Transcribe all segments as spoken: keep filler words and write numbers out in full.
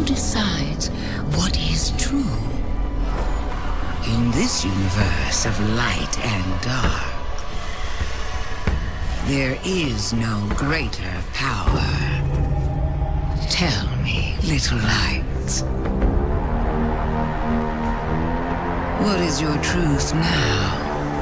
decides what is true? In this universe of light and dark, there is no greater power. Tell me, little light, what is your truth now?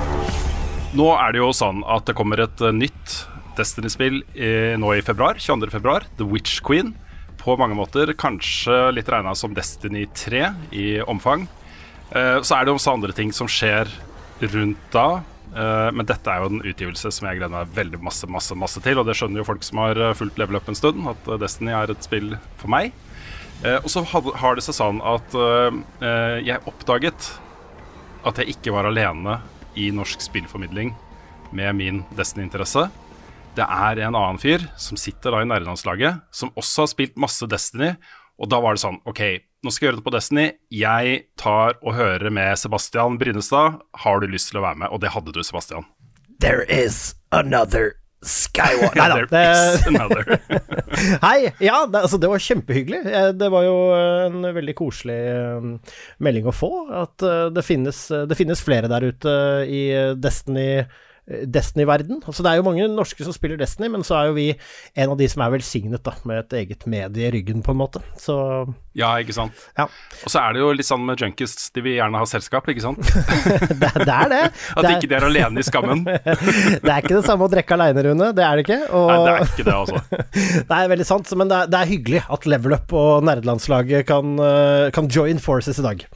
Nå er det jo sånn at det kommer et uh, nytt Destiny-spill i, nå i februar, tjueandre februar, The Witch Queen. På mange måter kanskje litt regnet som Destiny tre i omfang. Uh, så er det også andre ting som skjer rundt da, uh, men dette er jo en utgivelse som jeg gleder meg veldig masse, masse, masse til, og det skjønner jo folk som har fulgt Level Up en stund, at uh, Destiny er et spill for meg. Uh, og så had, har det seg sånn at uh, uh, jeg oppdaget at jeg ikke var alene i norsk spillformidling med min Destiny-interesse. Det er en annen fyr som sitter da i nerdelandslaget, som også har spilt masse Destiny, og da var det sånn, ok, nå skal jeg gjøre det på Destiny, jeg tar og hører med Sebastian Brynestad, har du lyst til å være med? Og det hadde du, Sebastian. There is another Skywalker. Neida, There is another. Hei, ja, det, altså, det var kjempehyggelig. Det var jo en veldig koselig um, melding å få, at uh, det, finnes, det finnes flere der ute i Destiny Destiny-verden. Altså det er jo mange norske som spiller Destiny, men så er jo vi en av de som er velsignet da, med et eget medie i ryggen på en måte. Så ja, ikke sant? Ja. Og så er det jo litt sånn med junkies, de vil gjerne ha selskap, ikke sant? det, det er det. At det ikke de er alene i skammen. Det er ikke det samme å drikke alene, Rune, det er det ikke. Og Nei, det er ikke det altså. Det er veldig sant, men det er, det er hyggelig at Level Up og nerdelandslaget kan, kan join forces i dag.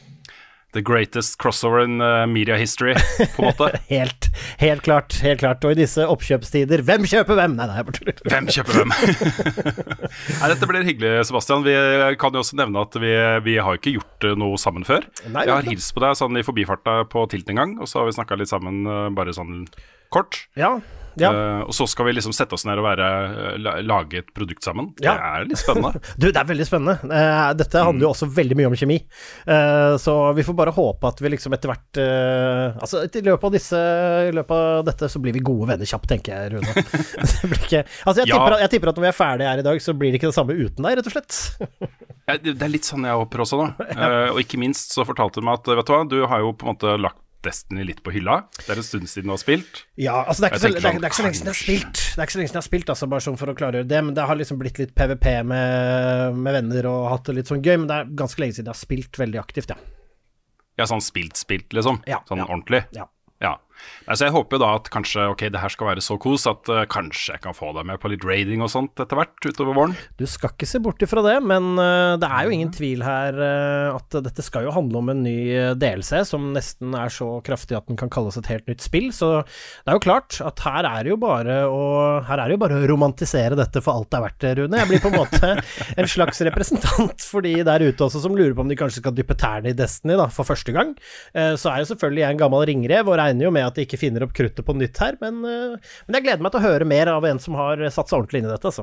The greatest crossover in uh, media history, på en måte. helt, helt klart, helt klart. Og i disse oppkjøpstider, hvem kjøper hvem? Nei, nei, jeg bare tuller. Hvem kjøper hvem? Nei, dette blir hyggelig, Sebastian. Vi kan jo også nevne at vi, vi har ikke gjort noe sammen før. Nei, jeg har hilst på deg sånn i forbifarta på Tilt en gang, og så har vi snakket litt sammen uh, bare sånn kort. Ja, ja. Uh, og så skal vi liksom sette oss ned og være, la, lage et produkt sammen. Ja. Det er litt spennende. Du, det er veldig spennende. Uh, dette handler jo også veldig mye om kjemi. Uh, så vi får bare håpe at vi liksom etter hvert uh, altså i løpet av disse i løpet av dette så blir vi gode venner kjapt, tenker jeg, Rune. Det blir ikke, altså jeg, Ja. tipper, jeg tipper at når vi er ferdige her i dag, så blir det ikke det samme uten deg, rett og slett. Ja, det er litt sånn jeg håper også da. Uh, og ikke minst så fortalte du meg at, vet du hva, du har jo på en måte lagt Destiny litt på hylla. Det er en stund siden du har spilt. Ja, altså det er ikke, så, det er, sånn, det er ikke så lenge siden jeg har spilt. Det er ikke så lenge siden jeg har spilt, altså bare sånn for å klargjøre det, men det har liksom blitt litt PvP med, med venner og hatt det litt sånn gøy, men det er ganske lenge siden jeg har spilt veldig aktivt, ja. Ja, sånn spilt-spilt liksom. Ja, sånn ja. ordentlig. Ja. Ja. Altså jeg håper jo da at kanskje, ok, det her skal være så kos at uh, kanskje jeg kan få deg med på litt raiding og sånt etter hvert utover våren. Du skal ikke se bort ifra det, men uh, det er jo ingen tvil her uh, at dette skal jo handle om en ny uh, D L C som nesten er så kraftig at den kan kalles et helt nytt spill, så det er jo klart at her er det jo bare å, her er det jo bare å romantisere dette for alt det er verdt, Rune. Jeg blir på en måte en slags representant for de der ute også som lurer på om de kanskje skal dyppe tærne i Destiny da, for første gang. Uh, så er jo selvfølgelig jeg en gammel ringrev, og regner jo med at de ikke finner opp kruttet på nytt her, men, men jeg gleder meg til å høre mer av en som har satt seg ordentlig inn i dette, altså.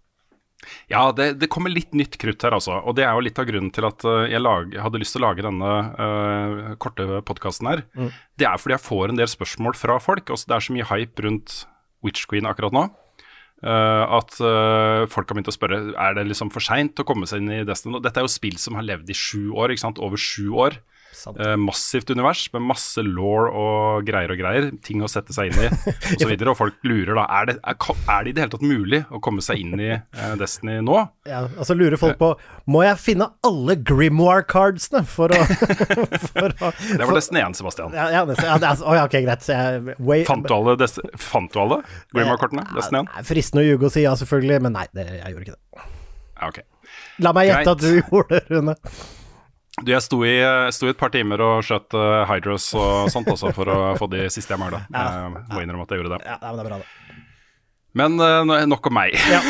Ja, det, det kommer litt nytt krutt her altså, og det er jo litt av grunnen til at uh, jeg lag, hadde lyst til å lage denne uh, korte podcasten her. Mm. Det er fordi jeg får en del spørsmål fra folk, og det er så mye hype rundt Witch Queen akkurat nå, uh, at uh, folk har begynt å spørre, er det liksom for sent å komme seg inn i Destiny? Dette er jo spill som har levd i sju år, ikke sant? Over sju år. Uh, massivt univers med masse lore og greier og greier, ting å sette seg inn i og så videre, og folk lurer da, er det, er, er det i det hele tatt mulig å komme seg inn i uh, Destiny nå? Ja, altså lurer folk på, må jeg finne alle Grimoire-cardsene for å, for å Det var Destiny én, Sebastian. Ja, ja, det, ja, det er, oh, ja ok, greit jeg, way, Fant du alle, des, fant du alle Grimoire-kortene? Destiny én? Ja, fristende å ljuge og si ja, selvfølgelig, men nei, det, jeg gjorde ikke det. Ja, ok. La meg gjette at du gjorde det, Rune. Du, jeg sto i, sto i et par timer og skjøt uh, Hydros og sånt også for å få de siste jeg manglet. Ja, jeg uh, må innrømme at jeg gjorde det. Ja, men det er bra det. Men uh, nok om meg. Ja.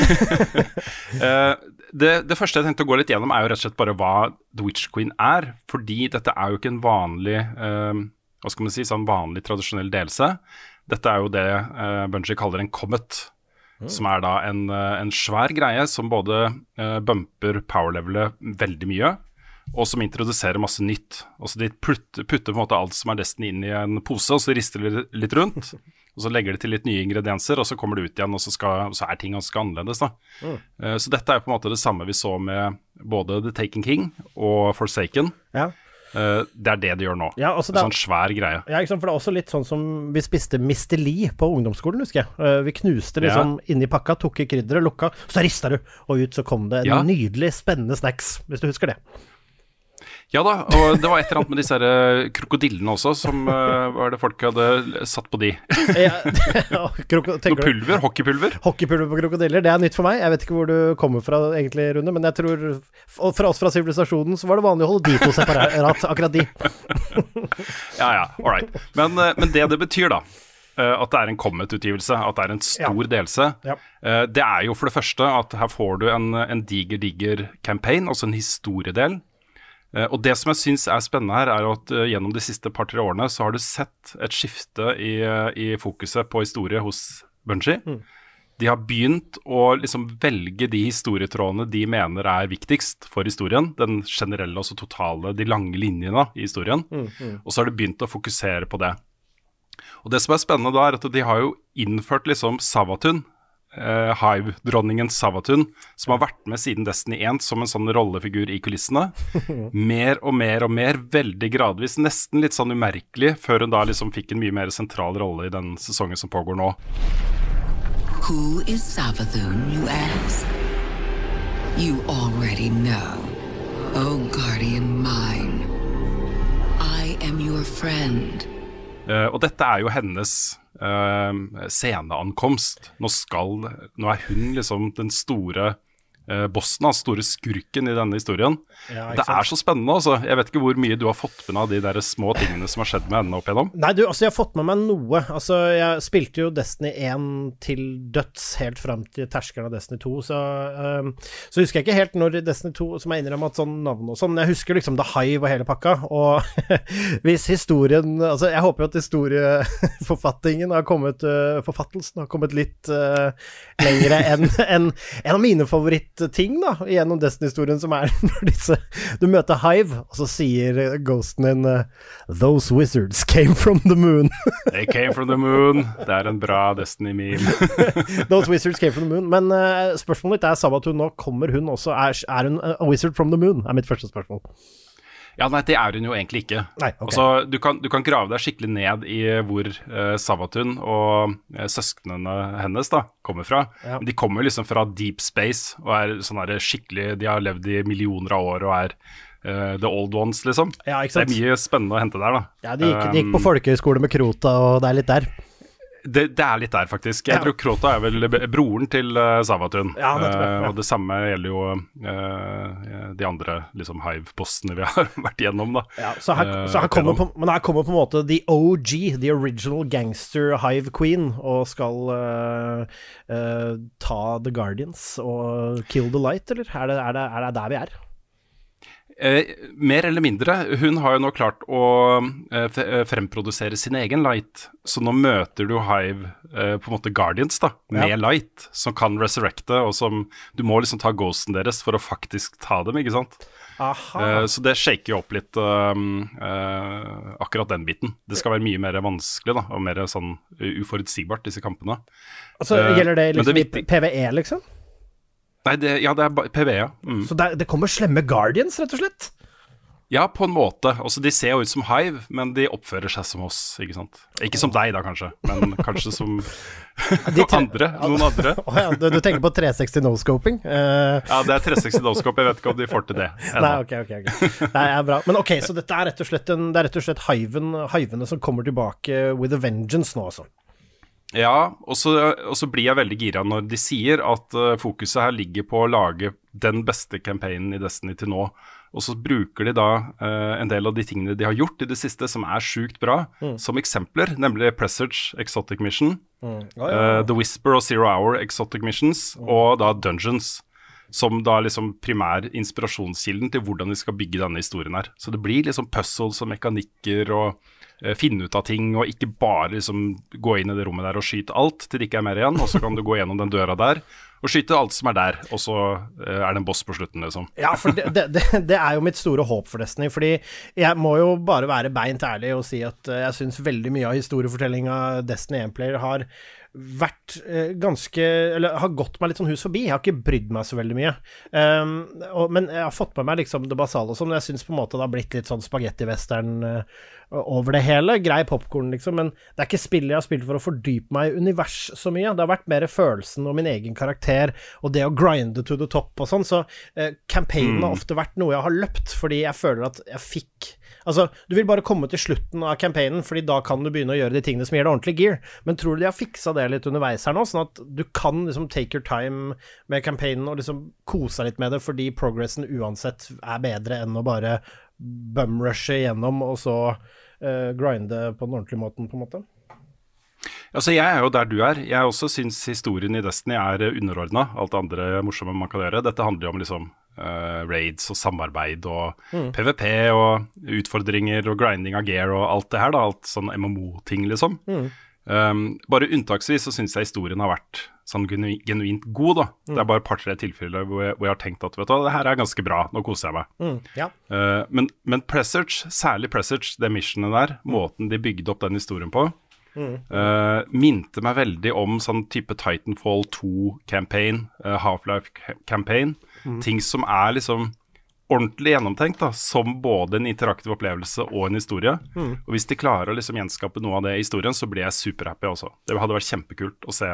uh, det, det første jeg tenkte å gå litt gjennom er jo rett og slett bare hva The Witch Queen er, fordi dette er jo ikke en vanlig, uh, hva skal man si, sånn vanlig tradisjonell delelse. Dette er jo det uh, Bungie kaller en comet, mm. som er da en, uh, en svær greie som både uh, bumper power-levelet veldig mye, og som introduserer masse nytt. Altså de putter, putter på en måte alt som er Destiny inn i en pose, og så rister de litt rundt, og så legger de til litt nye ingredienser, og så kommer det ut igjen, og så, skal, så er ting ganske annerledes da. Mm. Uh, så dette er på en måte det samme vi så med både The Taken King og Forsaken. Ja. Uh, det er det de gjør nå. Ja, altså en sånn svær greie. Ja, ikke sant, for det er også litt sånn som vi spiste mister Lee på ungdomsskolen, husker jeg. Uh, vi knuste liksom ja. inni pakka, tok i krydderet, lukka, så rista du, og ut så kom det en ja. nydelig, spennende snacks, hvis du husker det. Ja da, og det var et eller annet med disse her krokodillene også, som uh, var det folk hadde satt på de. ja, kroko- Noe pulver, hockeypulver. Hockeypulver på krokodiller, det er nytt for meg. Jeg vet ikke hvor du kommer fra egentlig, Rune, men jeg tror, fra oss fra sivilisasjonen, så var det vanlig å holde de to separat, akkurat de. ja, ja, all right. Men, men det det betyr da, at det er en Comet-utgivelse, at det er en stor ja. delse, ja. det er jo for det første at her får du en, en diger, diger campaign, altså en historiedel. Uh, og det som jeg synes er spennende her, er at uh, gjennom de siste par-tre årene så har du sett et skifte i, uh, i fokuset på historie hos Bungie. Mm. De har begynt å liksom velge de historietrådene de mener er viktigst for historien, den generelle, altså totale, de lange linjene i historien, mm, mm. og så har de begynt å fokusere på det. Og det som er spennende da er at de har jo innført liksom Savathun, Uh, Hive-dronningen Savathun, som har vært med siden Destiny one som en sånn rollefigur i kulissene. Mer og mer og mer, veldig gradvis, nesten litt sånn umerkelig, før hun da liksom fikk en mye mer sentral rolle i den sesongen som pågår nå. Who is Savathun, you ask? You already know. Oh, guardian mine. I am your friend. Uh, og dette er jo hennes Uh, sceneankomst. Nå skal, nå er hun liksom den store uh, bossen, den store skurken i denne historien. Ja, det er så spennende, altså. Jeg vet ikke hvor mye du har fått med av de der små tingene som har skjedd med henne opp igjennom. Nei, du, altså jeg har fått med meg noe. Altså, jeg spilte jo Destiny one til døds helt frem til terskelen av Destiny two, så, um, så husker jeg ikke helt når Destiny two, som jeg innrømmer at sånn navn og sånn, jeg husker liksom The Hive og hele pakka, og hvis historien, altså jeg håper jo at historieforfattingen har kommet, uh, forfattelsen har kommet litt uh, lengre enn en, en av mine favorittting da, gjennom Destiny-historien, som er når disse, du møter Hive, og så sier ghosten din uh, Those wizards came from the moon. They came from the moon. Det er en bra Destiny-meme. Those wizards came from the moon. Men uh, spørsmålet mitt er, Savathun nå, kommer hun også, er, er hun a wizard from the moon? Er mitt første spørsmål. Ja, nei, det er hun jo egentlig ikke. Nei, okay. Altså, du kan, du kan grave deg skikkelig ned i hvor uh, Savathun og uh, søsknene hennes da, kommer fra. Ja. Men de kommer jo liksom fra deep space, og er sånn her skikkelig, de har levd i millioner av år, og er uh, the old ones, liksom. Ja, ikke sant? Det er mye spennende å hente der, da. Ja, de gikk, de gikk på folkehøyskole med Krota, og det er litt der. Det, det er litt der, faktisk. Jeg Ja. tror Krota er vel broren til uh, Savathun. Ja, nettopp, ja. Uh, og det samme gjelder jo uh, de andre liksom, Hive-bossene vi har vært igjennom, da. Ja, så her, Uh, så her opp kommer igjennom. på, men her kommer på en måte the O G, the original gangster Hive Queen, og skal uh, uh, ta The Guardians og kill the light, eller? Er det, er det, er det der vi er? Eh, mer eller mindre. Hun har jo nå klart å eh, f- eh, fremprodusere sin egen light, så nå møter du Hive, eh, på en måte Guardians da, med Ja. light, som kan resurrecte, og som du må liksom ta ghosten deres for å faktisk ta dem, ikke sant? Aha. Eh, så det shaker jo opp litt um, eh, akkurat den biten. Det skal være mye mer vanskelig da, og mer sånn uh, uforutsigbart, disse kampene. altså, eh, gjelder det men liksom det er i viktig- P V E, liksom? Nei, det, ja, det er ba- P V E, ja. Mm. Så det, det kommer slemme Guardians, rett og slett? Ja, på en måte. Altså, de ser jo ut som Hive, men de oppfører seg som oss, ikke sant? Ikke som deg da, kanskje, men kanskje som De tre- andre, noen andre. Å ja, du, du tenker på tre seksti no-scoping? Uh, Ja, det er tre seksti no-scope, jeg vet ikke om de får til det ennå. Nei, ok, ok, ok. Nei, ja, bra. Men ok, så dette er rett og slett, en, det er rett og slett hiven, hivene som kommer tilbake with a vengeance nå, altså. Ja, og så, og så blir jeg veldig gira når de sier at uh, fokuset her ligger på å lage den beste campaignen i Destiny til nå. Og så bruker de da uh, en del av de tingene de har gjort i det siste, som er sjukt bra, Mm. som eksempler, nemlig Presage Exotic Mission, Mm. Ja, ja. uh, The Whisper og Zero Hour Exotic Missions, og da Dungeons. som da liksom primær inspirasjonskilden til hvordan de skal bygge denne historien her. Så det blir liksom puzzles og mekanikker og uh, finne ut av ting, og ikke bare liksom gå inn i det rommet der og skyte alt til det ikke er mer igjen, og så kan du gå gjennom den døra der og skyte alt som er der, og så uh, er det en boss på slutten, liksom. Ja, for det, det, det, det er jo mitt store håp for Destiny, fordi jeg må jo bare være beint ærlig og si at uh, jeg synes veldig mye av historiefortellinga Destiny én-player har vært eh, ganske, eller har gått meg litt sånn hus forbi. Jeg har ikke brydd meg så veldig mye. Um, og, men jeg har fått med meg liksom det basale og sånn, jeg synes på en måte det har blitt litt sånn spaghetti-western uh, over det hele. Grei popcorn liksom, men det er ikke spill jeg har spilt for å fordype meg i univers så mye. Det har vært mer følelsen og min egen karakter, og det å grinde to the top og sånn, så uh, campaignen mm. har ofte vært noe jeg har løpt, fordi jeg føler at jeg fikk altså, du vil bare komme til slutten av campaignen, fordi da kan du begynne å gjøre de tingene som gjør det ordentlig gear, men tror du de har fiksa det litt underveis her nå, sånn at du kan liksom take your time med campaignen og liksom kose deg litt med det, fordi progressen uansett er bedre enn å bare bumrushe igjennom og så uh, grinde på den ordentlige måten, på en måte? Altså, jeg er jo der du er. Jeg også synes historien i Destiny er underordnet alt det andre morsomme man kan gjøre. Dette handler jo om liksom uh, raids og samarbeid og mm. PvP og utfordringer og grinding av gear og alt det her da, alt sånn M M O-ting liksom. Mm. Um, bare unntaksvis så synes jeg historien har vært sånn genu genuint god da. Mm. Det er bare et par-tre tilfeller hvor jeg, hvor jeg har tenkt at vet du, det her er ganske bra, nå koser jeg meg. Mm. Ja. Uh, men, men Presage, særlig Presage, det missionet der, mm. måten de bygde opp den historien på, Mm. Uh, minte meg veldig om sånn type Titanfall to-campaign, uh, Half-Life-campaign, mm. ting som er liksom ordentlig gjennomtenkt da, som både en interaktiv opplevelse og en historie. Mm. Og hvis de klarer å liksom gjenskape noe av det i historien, så blir jeg superhappy også. Det hadde vært kjempekult å se,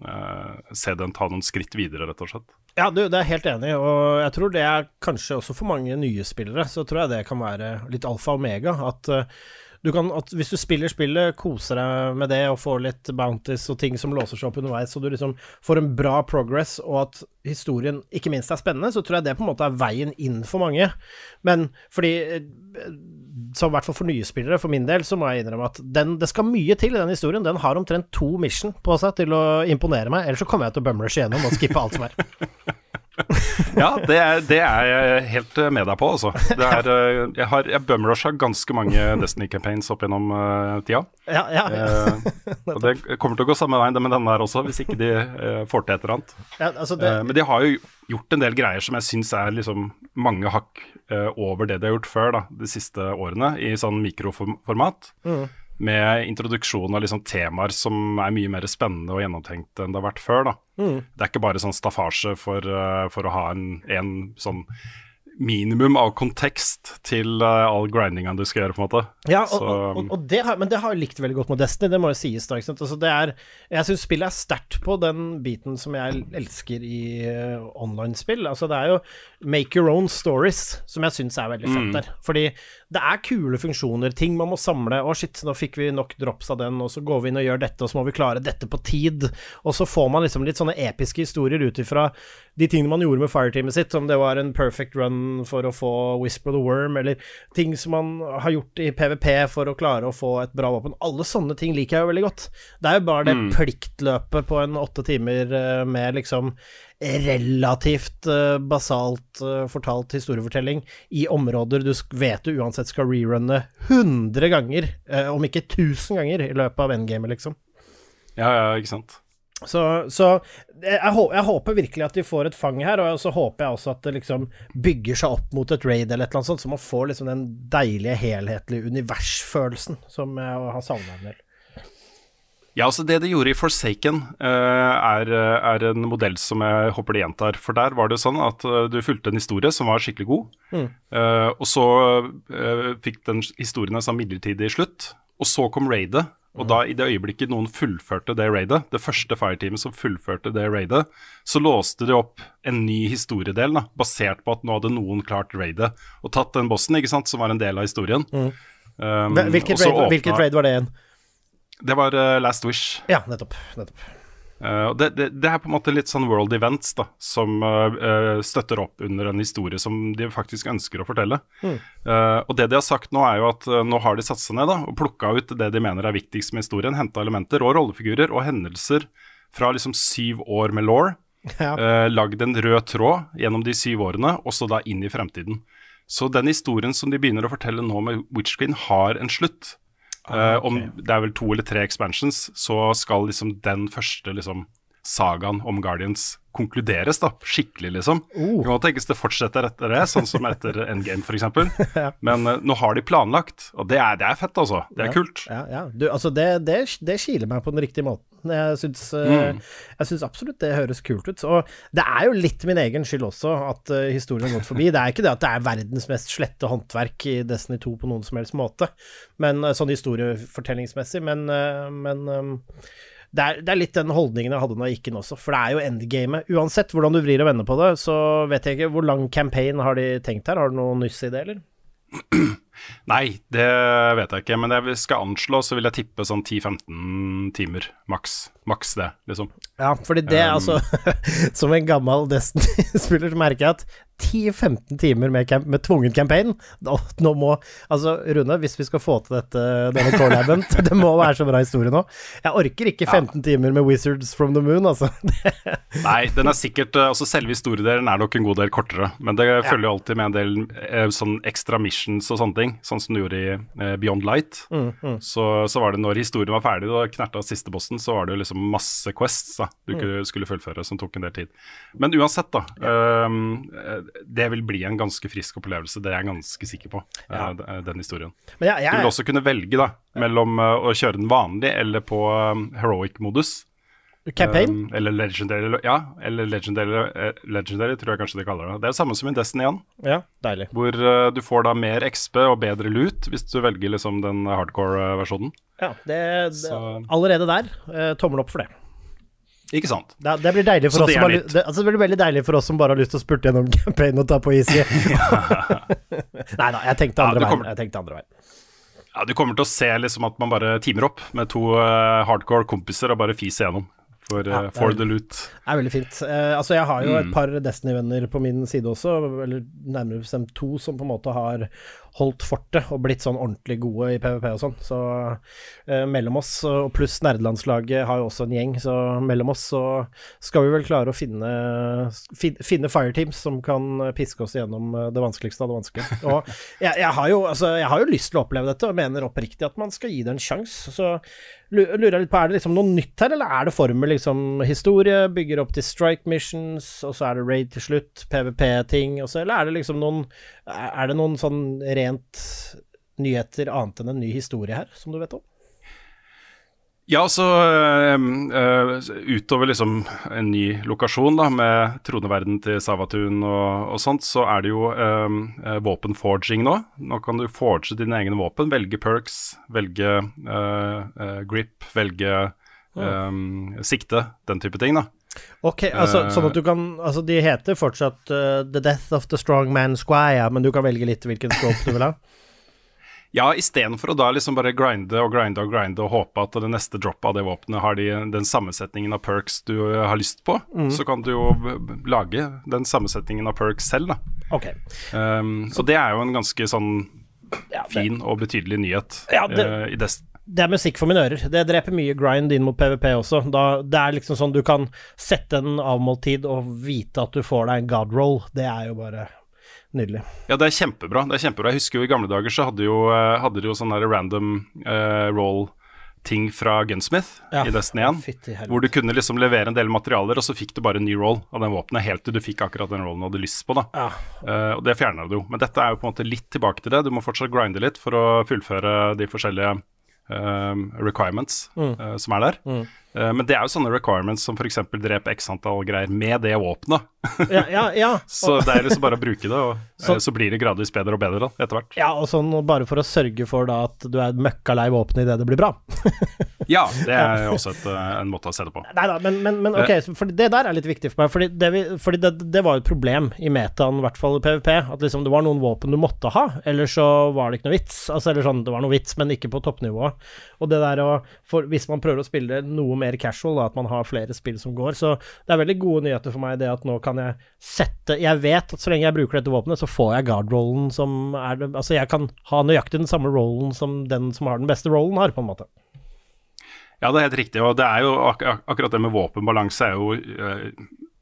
uh, se den ta noen skritt videre, rett og slett. Ja, du, det er helt enig, og jeg tror det er kanskje også for mange nye spillere, så tror jeg det kan være litt alfa og omega, at uh, Du kan, at hvis du spiller spillet, koser deg med det og får litt bounties og ting som låser seg opp underveis, så du liksom får en bra progress, og at historien ikke minst er spennende, så tror jeg det på en måte er veien inn for mange. Men fordi, så i hvert fall for nye spillere, for min del, så må jeg innrømme at den, det skal mye til i den historien. Den har omtrent to mission på seg til å imponere meg, ellers så kommer jeg til å bumrush igjennom og skippe alt som er. Ja, det er, det er jeg helt med deg på, altså. Det er, jeg har jeg bumrusha ganske mange Destiny-campaigns opp gjennom uh, tida. Ja, ja, ja. uh, og det kommer til å gå samme veien med den der også, hvis ikke de uh, får til et eller annet. Ja, altså det... uh, men de har jo gjort en del greier som jeg synes er liksom mange hakk uh, over det de har gjort før da, de siste årene, i sånn mikroformat. Mm. Med introduksjon av liksom temaer som er mye mer spennende og gjennomtenkt enn det har vært før da. Mm. Det er ikke bare sånn staffasje for, uh, for å ha en, en sånn minimum av kontekst til uh, all grindingen du skal gjøre, på en måte. Ja, og, og, og, og det har, men det har jeg likt veldig godt med Destiny, det må jo sies da, ikke sant? Altså det er, jeg synes spillet er sterkt på den biten som jeg elsker i uh, online-spill. Altså det er jo make your own stories, som jeg synes er veldig fett mm. der. Fordi det er kule funksjoner, ting man må samle, å shit, nå fikk vi nok drops av den, og så går vi inn og gjør dette, og så må vi klare dette på tid, og så får man liksom litt sånne episke historier ut ifra de tingene man gjorde med fireteamet sitt, om det var en perfect run for å få Whisper of the Worm, eller ting som man har gjort i PvP for å klare å få et bra våpen. Alle sånne ting liker jeg jo veldig godt. Det er jo bare det mm. pliktløpet på en åtte timer med liksom relativt uh, basalt uh, fortalt historiefortelling i områder du vet du uansett skal rerunne hundre ganger, uh, om ikke tusen ganger i løpet av endgame, liksom. Ja, ja, ikke sant. Så, så jeg, jeg håper virkelig at de får et fang her, og så håper jeg også at det liksom bygger seg opp mot et raid eller et eller annet sånt, så man får liksom den deilige, helhetlige universfølelsen som jeg har savnet en del. Ja, altså det de gjorde i Forsaken uh, er, er en modell som jeg håper de gjentar, for der var det sånn at uh, du fulgte en historie som var skikkelig god, mm. uh, og så uh, fikk den historien en sånn midlertidig slutt, og så kom raidet, og da i det øyeblikket noen fullførte det raidet, det første fireteamet som fullførte det raidet, så låste de opp en ny historiedel da, basert på at nå hadde noen klart raidet, og tatt den bossen, ikke sant, som var en del av historien. Mm. Um, hvilket, raid, åpnet, hvilket raid var det igjen? Det var uh, Last Wish. Ja, nettopp, nettopp. Uh, det, det, det er på en måte litt sånn world events da, som uh, uh, støtter opp under en historie som de faktisk ønsker å fortelle. Mm. Uh, og det de har sagt nå er jo at uh, nå har de satt seg ned da, og plukket ut det de mener er viktigst med historien, hentet elementer og rollefigurer og hendelser fra liksom syv år med lore, Ja. uh, lagd en rød tråd gjennom de syv årene, også da inn i fremtiden. Så den historien som de begynner å fortelle nå med Witch Queen har en slutt. Uh, okay. Om det er vel to eller tre expansions, så skal liksom den første liksom sagaen om Guardians konkluderes da, skikkelig liksom. Uh. Det kan tenkes det fortsetter etter det, sånn som etter Endgame for eksempel. Ja. Men uh, nå har de planlagt, og det er, det er fett altså. Det er ja. kult. Ja, ja. Du, altså det, det, det kiler meg på den riktige måten. Jeg synes, uh, Mm. jeg synes absolutt det høres kult ut. Og det er jo litt min egen skyld også at uh, historien har gått forbi. Det er ikke det at det er verdens mest slette håndverk i Destiny to på noen som helst måte, men uh, sånn historiefortellingsmessig, men, uh, men um, Det er, det er litt den holdningen jeg hadde når jeg gikk inn også, for det er jo endgamet. Uansett hvordan du vrir og vender på det, så vet jeg ikke hvor lang campaign har de tenkt her. Har du noe nyss i det, eller? Nei, det vet jeg ikke, men jeg skal anslå, så vil jeg tippe sånn ti til femten timer, maks. Maks det, liksom. Ja, fordi det Um, altså, som en gammel Destiny-spiller så merker jeg at ti til femten timer med, camp, med tvungen campaign, da, nå må, altså Rune, hvis vi skal få til dette, denne core-laben, det må være så bra historie nå. Jeg orker ikke femten ja. timer med Wizards from the Moon, altså. Nei, den er sikkert, altså selve historiedelen er nok en god del kortere, men det ja. følger jo alltid med en del eh, sånn ekstra missions og sånne ting, sånn som du gjorde i eh, Beyond Light. Mm, mm. Så, så var det når historien var ferdig, da knertet siste bossen, så var det jo liksom masse quests da, du mm. skulle fullføre, som tok en del tid. Men uansett da, ja. um, det vil bli en ganske frisk opplevelse, det er jeg ganske sikker på, ja. uh, den historien. Men jeg, jeg, du vil også kunne velge da, mellom uh, å kjøre den vanlige eller på um, heroic-modus. Campaign? Um, eller legendary, ja, eller legendary, uh, legendary tror jeg kanskje de kaller det. Det er det samme som i Destiny igjen. Ja, deilig. Hvor uh, du får da mer X P og bedre loot, hvis du velger liksom den hardcore-versjonen. Ja, det, det, allerede der, uh, tommel opp for det. Ikke sant? Det, det blir deilig for oss som har, det, altså det blir veldig deilig for oss som bare har lyst til å spurte gjennom campaign og ta på easy. Nei da, jeg tenkte andre ja, veien. Jeg tenkte andre veien. Ja, du kommer til å se liksom at man bare teamer opp med to uh, hardcore kompiser og bare fiser gjennom for, uh, ja, for the loot. Det er veldig fint. Uh, altså jeg har jo et par Destiny-venner på min side også, eller nærmere bestemt to som på en måte har holdt fortet og blitt sånn ordentlig gode i PvP og sånn, så uh, mellom oss, og pluss nerdelandslaget har jo også en gjeng, så mellom oss så skal vi vel klare å finne fin, finne fireteams som kan piske oss gjennom det vanskeligste av det vanskelige. Og jeg, jeg, har jo, altså, jeg har jo lyst til å oppleve dette, og mener oppriktig at man skal gi det en sjans, så lurer jeg litt på, er det liksom noe nytt her, eller er det formel liksom historie, bygger opp til strike missions, og så er det raid til slutt, PvP-ting, og så, eller er det liksom noen, er det noen sånn rent nyheter annet enn en ny historie her, som du vet om? Ja, så uh, uh, utover liksom en ny lokasjon da, med troneverden til Savatun og, og sånt, så er det jo um, uh, våpenforging nå. Nå kan du forge dine egne våpen, velge perks, velge uh, uh, grip, velge um, sikte, den type ting da. Ok, altså uh, sånn at du kan, altså de heter fortsatt uh, The Death of the Strong Man Squire, men du kan velge litt hvilken scope du vil ha? Ja, i stedet for å da liksom bare grinde og grinde og grinde og håpe at det neste droppet av det våpenet har de, den sammensetningen av perks du har lyst på, mm. så kan du jo lage den sammensetningen av perks selv da. Ok. Um, så det er jo en ganske sånn ja, fin og betydelig nyhet ja, det, uh, i Destiny. Det er musikk for mine ører. Det dreper mye grind inn mot PvP også. Da, det er liksom sånn du kan sette en avmåltid og vite at du får deg en god roll. Det er jo bare nydelig. Ja, det er kjempebra. Det er kjempebra. Jeg husker jo i gamle dager så hadde jo, hadde de jo sånn der random uh, roll-ting fra Gunsmith ja, i Destiny igjen, hvor du kunne liksom levere en del materialer, og så fikk du bare en ny roll av den våpenet, helt til du fikk akkurat den rollen du hadde lyst på da. Ja. Uh, og det fjerner du jo. Men dette er jo på en måte litt tilbake til det. Du må fortsatt grinde litt for å fullføre de forskjellige uh, requirements mm. uh, som er der. Mm. Uh, men det er jo sånne requirements som for eksempel dreper x antall greier med det våpenet. ja, ja, ja. Så det er liksom bare å bruke det, og så, så blir det gradvis bedre og bedre da, etter hvert. Ja, og sånn bare for å sørge for da at du er møkkalei våpenet i det det blir bra. Ja, det er også et, en måte å se det på. Neida, men, men, men ok, for det der er litt viktig for meg, fordi det, vi, fordi det, det var jo et problem i metaen, i hvert fall i PvP, at liksom det var noen våpen du måtte ha, eller så var det ikke noe vits, altså eller sånn, det var noe vits, men ikke på toppnivå. Og det der å, for hvis man prøver å spille det noe mer casual, da, at man har flere spill som går, så det er veldig gode nyheter for meg det at nå kan jeg sette, jeg vet at så lenge jeg bruker dette våpenet, så får jeg guard-rollen som er det, altså jeg kan ha nøyaktig den samme rollen som den som har den beste rollen har, på en måte. Ja, det er helt riktig, og det er jo ak ak akkurat det med våpenbalanse er jo uh,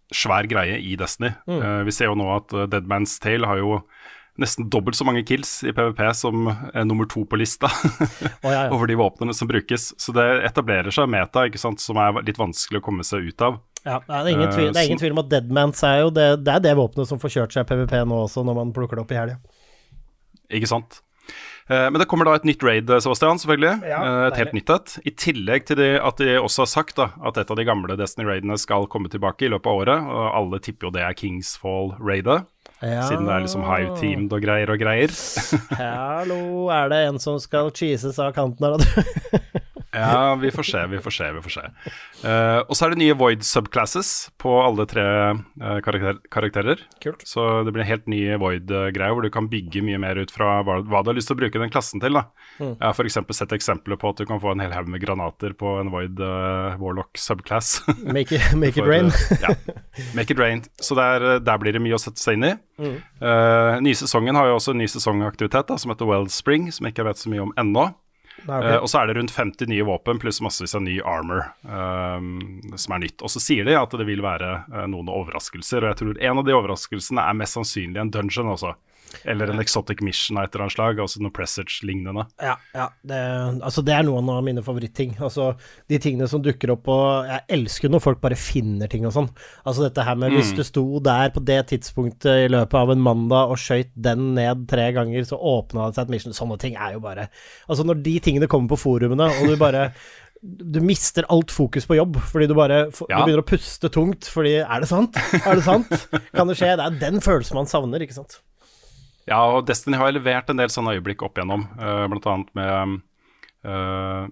svær greie i Destiny. Mm. Uh, vi ser jo nå at uh, Dead Man's Tale har jo nesten dobbelt så mange kills i PvP som uh, nummer to på lista oh, ja, ja. over de våpnene som brukes. Så det etablerer seg meta, ikke sant, som er litt vanskelig å komme seg ut av. Ja, det er ingen tvil, det er ingen tvil om at Dead Man's er jo det, det er det våpnet som får kjørt seg PvP nå også, når man plukker det opp i helgen. Ikke sant. Men det kommer da et nytt raid, Sebastian, selvfølgelig. Ja, et helt nytt et. I tillegg til det at de også har sagt da, at et av de gamle Destiny-raidene skal komme tilbake i løpet av året, og alle tipper jo det er Kingsfall-raidet, ja. Siden det er liksom high-teamed og greier og greier. Hallo, er det en som skal cheeses av kanten her, da? Ja, vi får se, vi får se, vi får se. Uh, og så er det nye Void subclasses på alle tre uh, karakter karakterer. Kult. Så det blir en helt ny Void-greie, hvor du kan bygge mye mer ut fra hva, hva du har lyst til å bruke den klassen til. Da. Mm. Jeg har for eksempel sett eksempler på at du kan få en hel haug med granater på en Void uh, Warlock subclass. Make it, make it for, rain. uh, ja, make it rain. Så der, der blir det mye å sette seg inn i. Mm. Uh, nye sesongen har jo også en ny sesongaktivitet da, som heter Wellspring, som jeg ikke vet så mye om ennå. Okay. Uh, og så er det rundt femti nye våpen pluss massevis av ny armor um, som er nytt. Og så sier de at det vil være uh, noen overraskelser, og jeg tror en av de overraskelsene er mest sannsynlig en dungeon også. Eller en exotic mission av et eller annet slag, altså noe presage-lignende. Ja, ja det, altså det er noen av mine favoritting. Altså de tingene som dukker opp, og jeg elsker når folk bare finner ting og sånn. Altså dette her med mm. hvis du sto der på det tidspunktet i løpet av en mandag og skjøt den ned tre ganger, så åpnet det seg et mission. Sånne ting er jo bare, altså når de tingene kommer på forumene, og du bare du mister alt fokus på jobb, fordi du bare ja. du begynner å puste tungt, fordi er det sant? Er det sant? Kan det skje? Det er den følelsen man savner, ikke sant? Ja, og Destiny har levert en del sånne øyeblikk opp igjennom, uh, blant annet med, uh,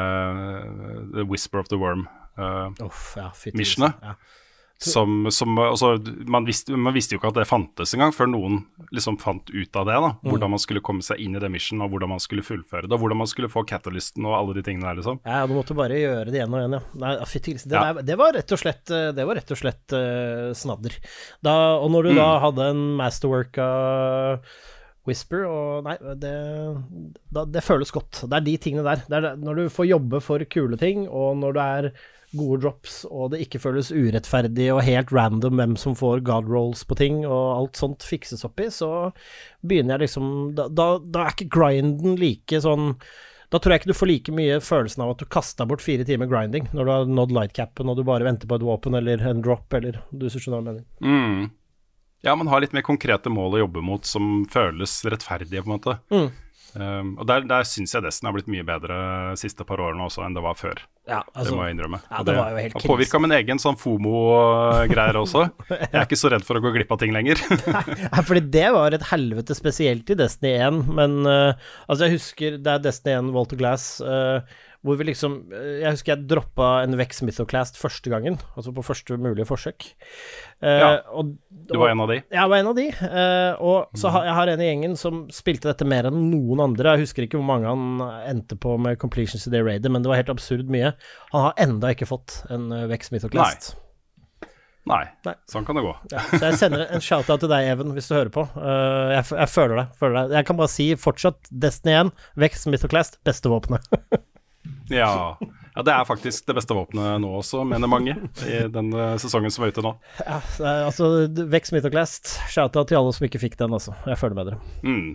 med The Whisper of the Worm uh, Uff, ja, missionet. Ja. Som, som altså, man, visste, man visste jo ikke at det fantes engang, før noen liksom fant ut av det, da. Mm. Hvordan man skulle komme seg inn i det mission, og hvordan man skulle fullføre det, og hvordan man skulle få catalysten og alle de tingene der, liksom. Ja, du måtte bare gjøre det igjen og igjen, ja. Nei, det, ja. Der, det var rett og slett, det var rett og slett uh, snadder. Da, og når du mm. da hadde en masterwork av Whisper, og nei, det, da, det føles godt. Det er de tingene der. Det er når du får jobbe for kule ting, og når du er gode drops, og det ikke føles urettferdig og helt random hvem som får god rolls på ting, og alt sånt fikses opp i, så begynner jeg liksom, da, da, da er ikke grinden like sånn, da tror jeg ikke du får like mye følelsen av at du kastet bort fire timer grinding, når du har nådd lightcapen, og du bare venter på et våpen, eller en drop, eller du synes hva jeg mener. Mm. Ja, man har litt mer konkrete mål å jobbe mot, som føles rettferdige, på en måte. Mm. Um, og der, der synes jeg Destiny har blitt mye bedre de siste par årene også enn det var før. Ja, altså, det må jeg innrømme. Ja, og det, det var jo helt har påvirket min egen sånn FOMO-greier også. Jeg er ikke så redd for å gå glipp av ting lenger. Nei, fordi det var et helvete spesielt i Destiny én, men uh, altså jeg husker det er Destiny én Vault of Glass, uh, hvor vi liksom, jeg husker jeg droppet en Vex Mythoclast første gangen, altså på første mulige forsøk. Uh, ja, og, du var en av de. Jeg var en av de, uh, og så har jeg har en i gjengen som spilte dette mer enn noen andre. Jeg husker ikke hvor mange han endte på med completions i det raidet, men det var helt absurd mye. Han har enda ikke fått en Vex Mythoclast. Nei. Nei, sånn kan det gå. Ja, så jeg sender en shout-out til deg, Even, hvis du hører på. Uh, jeg, jeg føler det, føler det. Jeg kan bare si fortsatt Destiny én, Vex Mythoclast, beste våpenet. Ja. ja, det er faktisk det beste våpenet nå også, mener mange, i den uh, sesongen som er ute nå. Ja, altså, Vex Mythoclast, shout-out til alle som ikke fikk den, altså. Jeg føler med dere. Mm.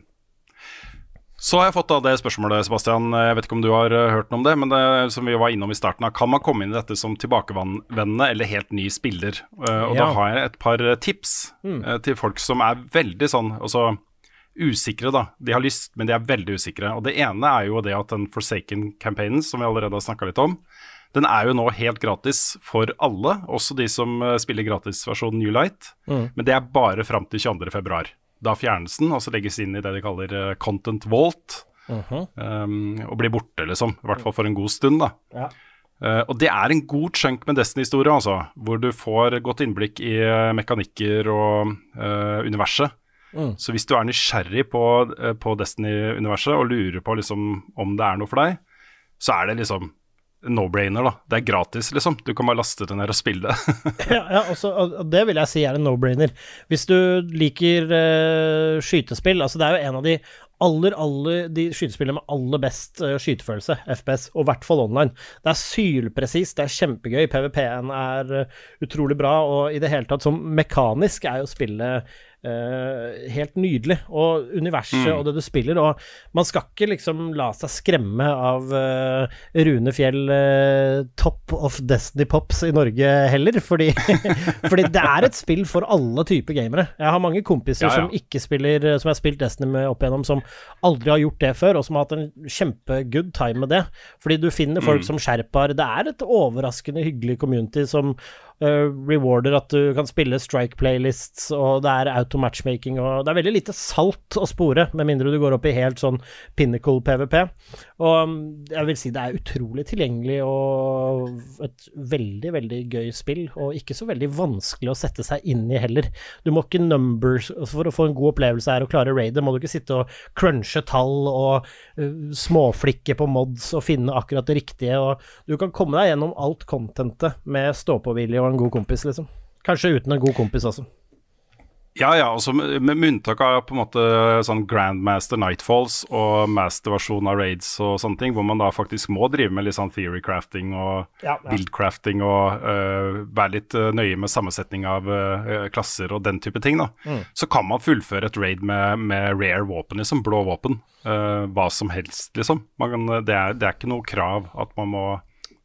Så har jeg fått da det spørsmålet, Sebastian, jeg vet ikke om du har uh, hørt noe om det, men det som vi var innom i starten av, kan man komme inn i dette som tilbakevendende eller helt ny spiller? Uh, og ja. Da har jeg et par tips mm. uh, til folk som er veldig sånn, altså usikre da, de har lyst, men de er veldig usikre. Og det ene er jo det at den Forsaken-campaignen, som vi allerede har snakket litt om, den er jo nå helt gratis for alle, også de som uh, spiller gratisversjonen New Light, mm. men det er bare frem til tjueandre februar. Da fjernes den, og så legges inn i det de kaller uh, Content Vault, uh-huh. um, og blir borte liksom, i hvert fall for en god stund da. Ja. Uh, og det er en god chunk med Destiny-historie, altså, hvor du får godt innblikk i uh, mekanikker og uh, universet. Mm. Så hvis du er nysgjerrig på, på Destiny-universet og lurer på liksom, om det er noe for deg, så er det liksom no-brainer, da. Det er gratis, liksom. Du kan bare laste det ned og spille det. ja, ja også, og det vil jeg si er en no-brainer. Hvis du liker uh, skytespill, altså det er jo en av de aller, aller, de skytespillene med aller best uh, skytefølelse, F P S, og i hvert fall online. Det er sylpresist, det er kjempegøy, PvP-en er uh, utrolig bra, og i det hele tatt som mekanisk er jo spillet Uh, helt nydelig, og universet mm. og det du spiller, og man skal ikke liksom la seg skremme av uh, Rune Fjell uh, Top of Destiny Pops i Norge heller, fordi, fordi det er et spill for alle typer gamere. Jeg har mange kompiser ja, ja. som ikke spiller, som jeg har spilt Destiny med opp igjennom, som aldri har gjort det før, og som har hatt en kjempegood time med det, fordi du finner folk mm. som skjerper. Det er et overraskende hyggelig community som Uh, rewarder at du kan spille strike playlists, og det er auto-matchmaking, og det er veldig lite salt å spore, med mindre du går opp i helt sånn pinnacle PvP, og um, jeg vil si det er utrolig tilgjengelig og et veldig, veldig gøy spill, og ikke så veldig vanskelig å sette seg inn i heller. Du må ikke numbers, for å få en god opplevelse her og klare raidet, må du ikke sitte og crunche tall og uh, småflikke på mods og finne akkurat det riktige, og du kan komme deg gjennom alt contentet med stå-på-vilje og en god kompis, liksom. Kanskje uten en god kompis også. Ja, ja, altså med, med unntak av på en måte sånn Grandmaster Nightfalls og masterversjon av raids og sånne ting, hvor man da faktisk må drive med litt sånn theory crafting og ja, ja. build crafting og uh, være litt uh, nøye med sammensetning av uh, klasser og den type ting da. Mm. Så kan man fullføre et raid med, med rare våpen, liksom, blå våpen. Uh, hva som helst, liksom. Man kan, det, er, det er ikke noe krav at man må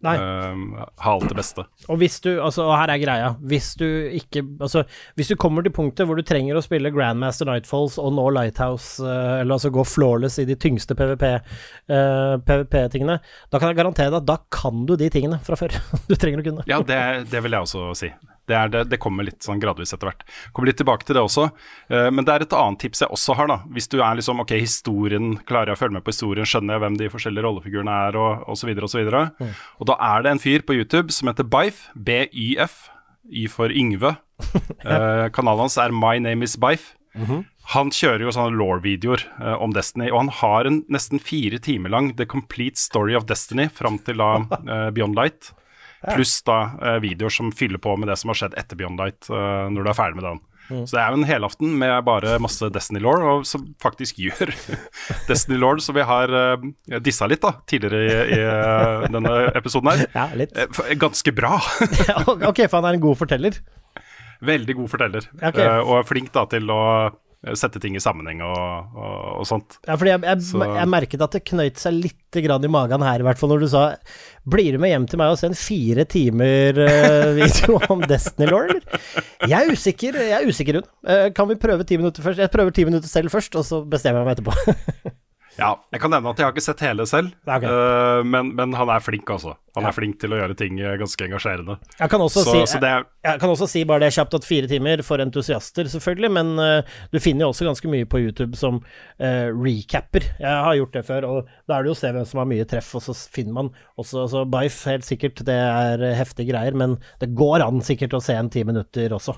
Uh, ha alt det beste. Og hvis du, altså, og her er greia, hvis du ikke, altså, hvis du kommer til punktet hvor du trenger å spille Grandmaster Nightfalls og nå Lighthouse, uh, eller altså gå flawless i de tyngste PvP, uh, PvP-tingene, da kan jeg garantere deg at da kan du de tingene fra før. Du trenger å kunne. Ja, det, det vil jeg også si. Det, er det, det kommer litt sånn gradvis etter hvert. Kommer litt tilbake til det også. Uh, men det er et annet tips jeg også har da. Hvis du er liksom, ok, historien, klarer jeg å følge med på historien, skjønner jeg hvem de forskjellige rollefigurene er, og, og så videre, og så videre. Mm. Og da er det en fyr på YouTube som heter Byf, B Y F, Y for Yngve. uh, kanalen hans er My Name is Byf. Mm-hmm. Han kjører jo sånne lore-videoer uh, om Destiny, og han har en nesten fire timer lang The Complete Story of Destiny, fram til da uh, Beyond Light. Pluss da uh, videoer som fyller på med det som har skjedd etter Beyond Light, uh, når du er ferdig med den. Mm. Så det er jo en helaften med bare masse Destiny-lore, og som faktisk gjør Destiny-lore, så vi har uh, dissa litt da, tidligere i, i uh, denne episoden her. Ja, litt. Uh, ganske bra. Ok, for han er en god forteller. Veldig god forteller, okay. uh, og er flink da til å sette ting i sammenheng og, og, og sånt. Ja, fordi jeg, jeg, jeg merket at det knøyt seg litt grann i magen her, i hvert fall når du sa, blir du med hjem til meg og se en fire timer uh, video om Destiny-lore, eller? Jeg er usikker, jeg er usikker, Rune. Uh, kan vi prøve ti minutter først? Jeg prøver ti minutter selv først, og så bestemmer jeg meg etterpå. Ja, jeg kan nevne at jeg har ikke sett hele selv, okay. uh, men, men han er flink altså. Han ja. er flink til å gjøre ting ganske engasjerende. Jeg kan også, så, si, så det er, jeg, jeg kan også si bare det kjapt at fire timer for entusiaster selvfølgelig, men uh, du finner jo også ganske mye på YouTube som uh, recapper. Jeg har gjort det før, og da er det jo å se hvem som har mye treff, og så finner man også, så Byf helt sikkert, det er heftige greier, men det går an sikkert å se en ti minutter også.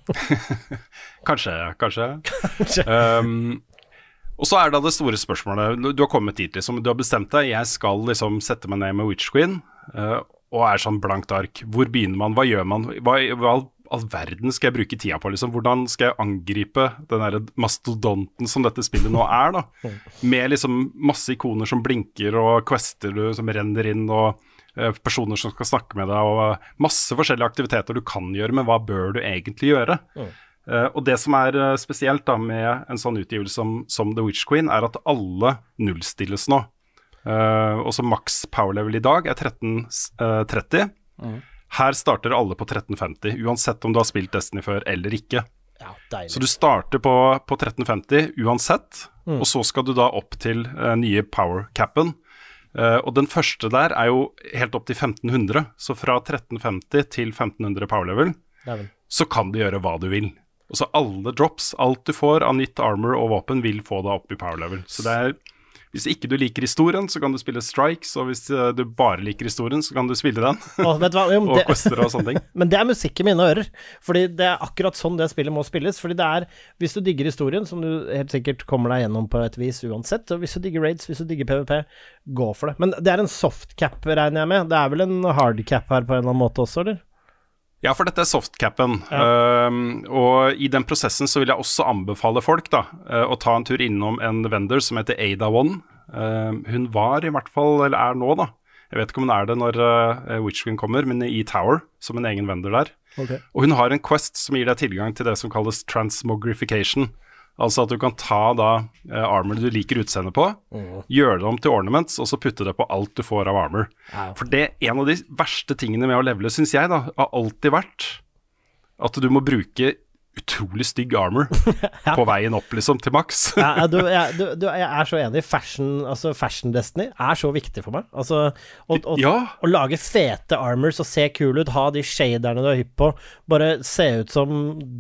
Kanskje, kanskje. kanskje. Um, Og så er det det store spørsmålet. Du har kommet dit, liksom. Du har bestemt deg. Jeg skal liksom sette meg ned med Witch Queen, uh, og er sånn blankt ark. Hvor begynner man? Hva gjør man? Hva, hva all, all verden skal jeg bruke tida på, liksom? Hvordan skal jeg angripe den der mastodonten som dette spillet nå er, da? Med liksom masse ikoner som blinker, og quester du som renner inn, og uh, personer som skal snakke med deg, og uh, masse forskjellige aktiviteter du kan gjøre, men hva bør du egentlig gjøre? Mm. Uh, og det som er uh, spesielt da med en sånn utgivelse som, som The Witch Queen, er at alle nullstilles nå. Uh, og så maks power level i dag er tretten tretti. Mm. Her starter alle på tretten femti, uansett om du har spilt Destiny før eller ikke. Ja, så du starter på, på tretten femti uansett, mm. og så skal du da opp til uh, nye power-cappen. Uh, og den første der er jo helt opp til femten hundre, så fra tretten femti til femten hundre power level, Daven. Så kan du gjøre hva du vil. Og så alle drops, alt du får av nytt armor og våpen vil få deg opp i power level. Så det er Hvis ikke du liker historien, så kan du spille Strikes, og hvis uh, du bare liker historien, så kan du spille den. Og, vet du hva? Jo, og det, Quester og sånne ting. Men det er musikk i mine ører, fordi det er akkurat sånn det spillet må spilles. Fordi det er, hvis du digger historien, som du helt sikkert kommer deg gjennom på et vis uansett, og hvis du digger raids, hvis du digger PvP, gå for det. Men det er en softcap, regner jeg med. Det er vel en hardcap her på en eller annen måte også, eller? Ja, for dette er softcapen, Ja. uh, og i den prosessen så vil jeg også anbefale folk da, uh, å ta en tur innom en vendor som heter Ada One. Uh, hun var i hvert fall, eller er nå da, jeg vet ikke om hun er det når uh, Witchqueen kommer, men i Tower, som en egen vendor der. Okay. Og hun har en quest som gir deg tilgang til det som kalles transmogrification. Altså at du kan ta da uh, armor du liker utseendet på, mm. gjøre det om til ornaments, og så putte det på alt du får av armor. Ja. For det er en av de verste tingene med å levele, synes jeg da, har alltid vært at du må bruke utrolig stygg armor ja. på veien opp liksom til maks. ja, du, jeg, du, du, jeg er så enig. Fashion, altså fashion Destiny er så viktig for meg. Altså, å, å, ja. å lage fete armors og se kul ut, ha de shaderne du er hypp på, bare se ut som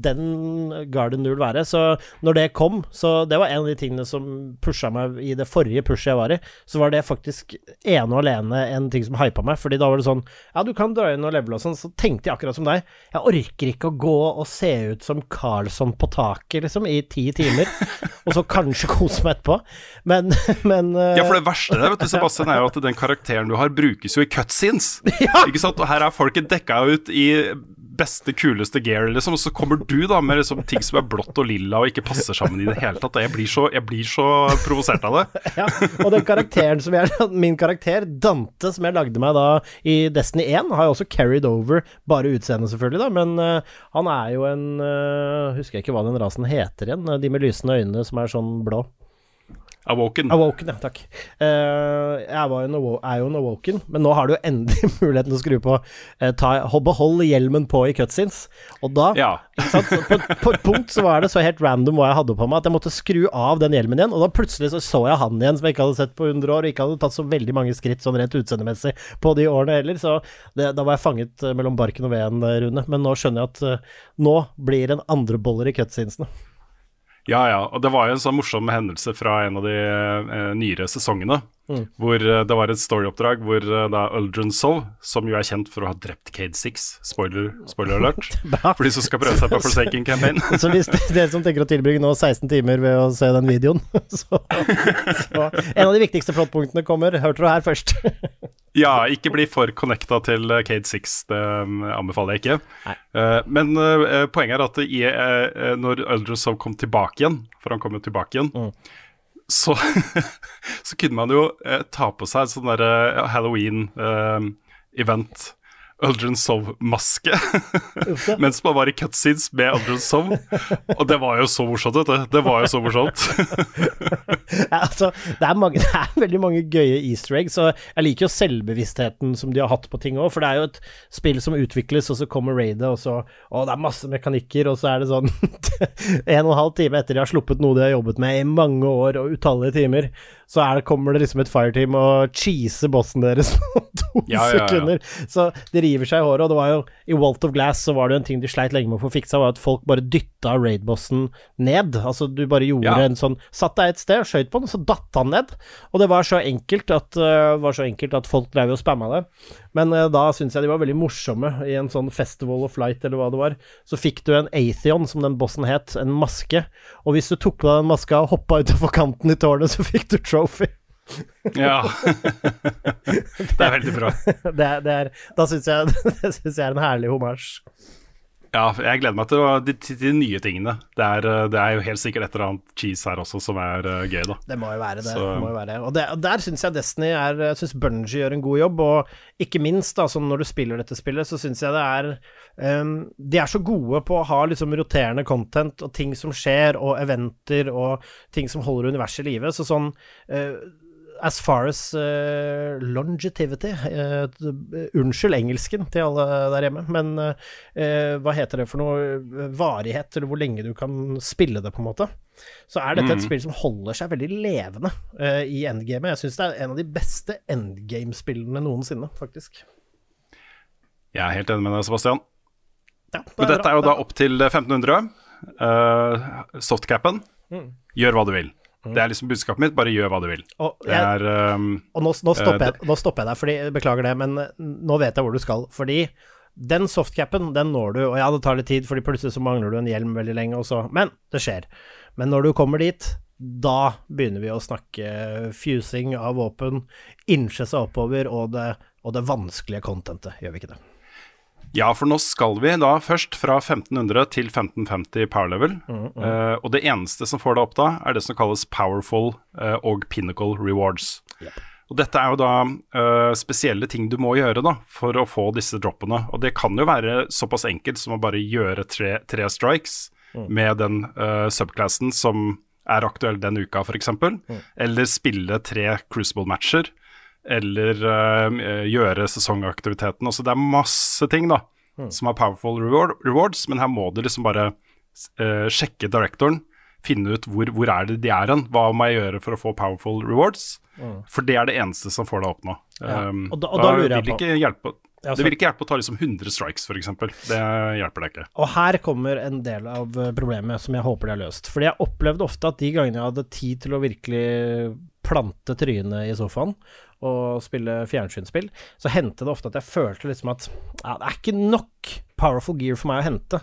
den Garden du vil være. Så når det kom, så det var en av de tingene som pusha meg i det forrige pushet jeg var i, så var det faktisk ene og alene en ting som hypa meg, fordi da var det sånn, ja, du kan dra inn og levele og sånn, så tenkte jeg akkurat som deg, jeg orker ikke å gå og se ut som Karlsson på taket, liksom, i ti timer, og så kanskje kose meg etterpå, men, men uh... Ja, for det verste det, vet du, Sebastian, er jo at den karakteren du har brukes jo i cutscenes, ja. ikke sant? Og her er folket dekka ut i beste, kuleste gear, liksom, og så kommer du da med liksom, ting som er blått og lilla og ikke passer sammen i det hele tatt, og jeg blir så, jeg blir så provosert av det. Ja, og den karakteren som jeg, min karakter, Dante, som jeg lagde meg da i Destiny one, har jo også carried over, bare utseendet selvfølgelig da, men uh, han er jo en, uh, husker jeg ikke hva den rasen heter igjen, de med lysende øyne som er sånn blå. Awoken. Awoken, ja, takk. Uh, jeg var jo en, er jo en Awoken, men nå har du jo endelig muligheten til å skru på uh, ta, behold hjelmen på i cutscenes, og da, ja. ikke sant, på, på et punkt så var det så helt random hva jeg hadde på meg, at jeg måtte skru av den hjelmen igjen, og da plutselig så så jeg han igjen, som jeg ikke hadde sett på hundre år, og ikke hadde tatt så veldig mange skritt sånn rent utseendemessig på de årene heller, så det, da var jeg fanget uh, mellom barken og veden, Rune, men nå skjønner jeg at uh, nå blir en andre boller i cutscenesene. Ja, ja, og det var jo en sånn morsom hendelse fra en av de eh, nyere sesongene, mm. hvor eh, det var et storyoppdrag hvor eh, da Uldren Sov, som jo er kjent for å ha drept Cade Six, spoiler, spoiler alert, for de som skal prøve seg på Forsaken Campaign. Så hvis dere som tenker å tilbringe nå seksten timer ved å se den videoen, så, så en av de viktigste plottpunktene kommer, hørte du her først. Ja, ikke bli for connecta til Cade Six, det anbefaler jeg ikke. Uh, men uh, poenget er at i, uh, når Uldren Sov kom tilbake igjen, for han kom jo tilbake igjen, mm. så, så kunne man jo uh, ta på seg sånn der uh, Halloween-event, uh, Uldren Sov-maske, mens man var i cutscenes med Uldren Sov, og det var jo så morsomt, vet du. Det var jo så morsomt. Ja, altså, det er, mange, det er veldig mange gøye easter eggs, og jeg liker jo selvbevisstheten som de har hatt på ting også, for det er jo et spill som utvikles, og så kommer raidet, og så, å, det er masse mekanikker, og så er det sånn en og en halv time etter de har sluppet noe de har jobbet med i mange år, og utallige timer, så er det, kommer det liksom et fireteam og cheese bossen deres på to ja, sekunder, ja, ja. Så de river seg i håret, og det var jo, i Vault of Glass så var det jo en ting de sleit lenge med å få fiksa, var at folk bare dytta raid-bossen ned, altså du bare gjorde ja. en sånn, satt deg et sted og skjøt på den, og så datt han ned, og det var så enkelt at, uh, var så enkelt at folk drev og spamma det, men uh, da synes jeg de var veldig morsomme i en sånn Festival of Light, eller hva det var, så fikk du en Atheon, som den bossen het, en maske, og hvis du tok på deg den maska og hoppet utenfor kanten i tårnet, så fikk du trophy. Ja. Det er veldig bra. Det er, det er, da synes jeg det synes jeg er en herlig hommage. Ja, jeg gleder meg til, til, til de nye tingene. Det er, det er jo helt sikkert et eller annet cheese her også som er uh, gøy da. Det må jo være det, det må jo være det. Og, det, og der synes jeg Destiny er, jeg synes Bungie gjør en god jobb, og ikke minst da, sånn når du spiller dette spillet, så synes jeg det er, um, de er så gode på å ha liksom roterende content, og ting som skjer, og eventer, og ting som holder universet i live, så sånn... Uh, as far as uh, longevity, uh, unnskyld engelsken til alle der hjemme, men uh, hva heter det for noe, varighet, eller hvor lenge du kan spille det på en måte, så er dette et mm. spill som holder seg veldig levende uh, i endgame. Jeg synes det er en av de beste endgame-spillene noensinne, faktisk. Jeg er helt enig med deg, Sebastian. Ja, det men dette er jo da opp til femten hundre, uh, softcapen, mm. gjør hva du vil. Det er liksom budskapet mitt, bare gjør hva du vil. Og, det jeg, er, um, og nå, nå, stopper uh, jeg, nå stopper jeg deg, fordi, beklager det, men nå vet jeg hvor du skal. Fordi den softcapen, den når du, og ja, det tar litt tid, fordi plutselig så mangler du en hjelm veldig lenge også, men det skjer. Men når du kommer dit, da begynner vi å snakke fusing av våpen, innse seg oppover, og det, og det vanskelige contentet, gjør vi ikke det? Ja, for nå skal vi da først fra femten hundre til femten femti power level, mm, mm. Uh, og det eneste som får deg opp da, er det som kalles powerful uh, og pinnacle rewards. Yep. Og dette er jo da uh, spesielle ting du må gjøre da, for å få disse droppene, og det kan jo være såpass enkelt som å bare gjøre tre, tre strikes mm. med den uh, subklassen som er aktuell den uka for eksempel, mm. eller spille tre crucible-matcher, eller uh, gjøre sesongaktiviteten. Altså det er masse ting da, mm. som har powerful reward, rewards, men her må du liksom bare uh, sjekke directoren, finne ut hvor, hvor er det de er hen, hva må jeg gjøre for å få powerful rewards, mm. for det er det eneste som får deg opp nå. Ja. Um, og da, og da lurer jeg vil på... Ikke hjelpe, ja, det vil ikke hjelpe å ta liksom hundre strikes for eksempel, det hjelper deg ikke. Og her kommer en del av problemet som jeg håper de har løst, fordi jeg opplevde ofte at de gangene jeg hadde tid til å virkelig plante trynet i sofaen, og spille fjernsynsspill, så hendte det ofte at jeg følte liksom at ja, det er ikke nok powerful gear for meg å hente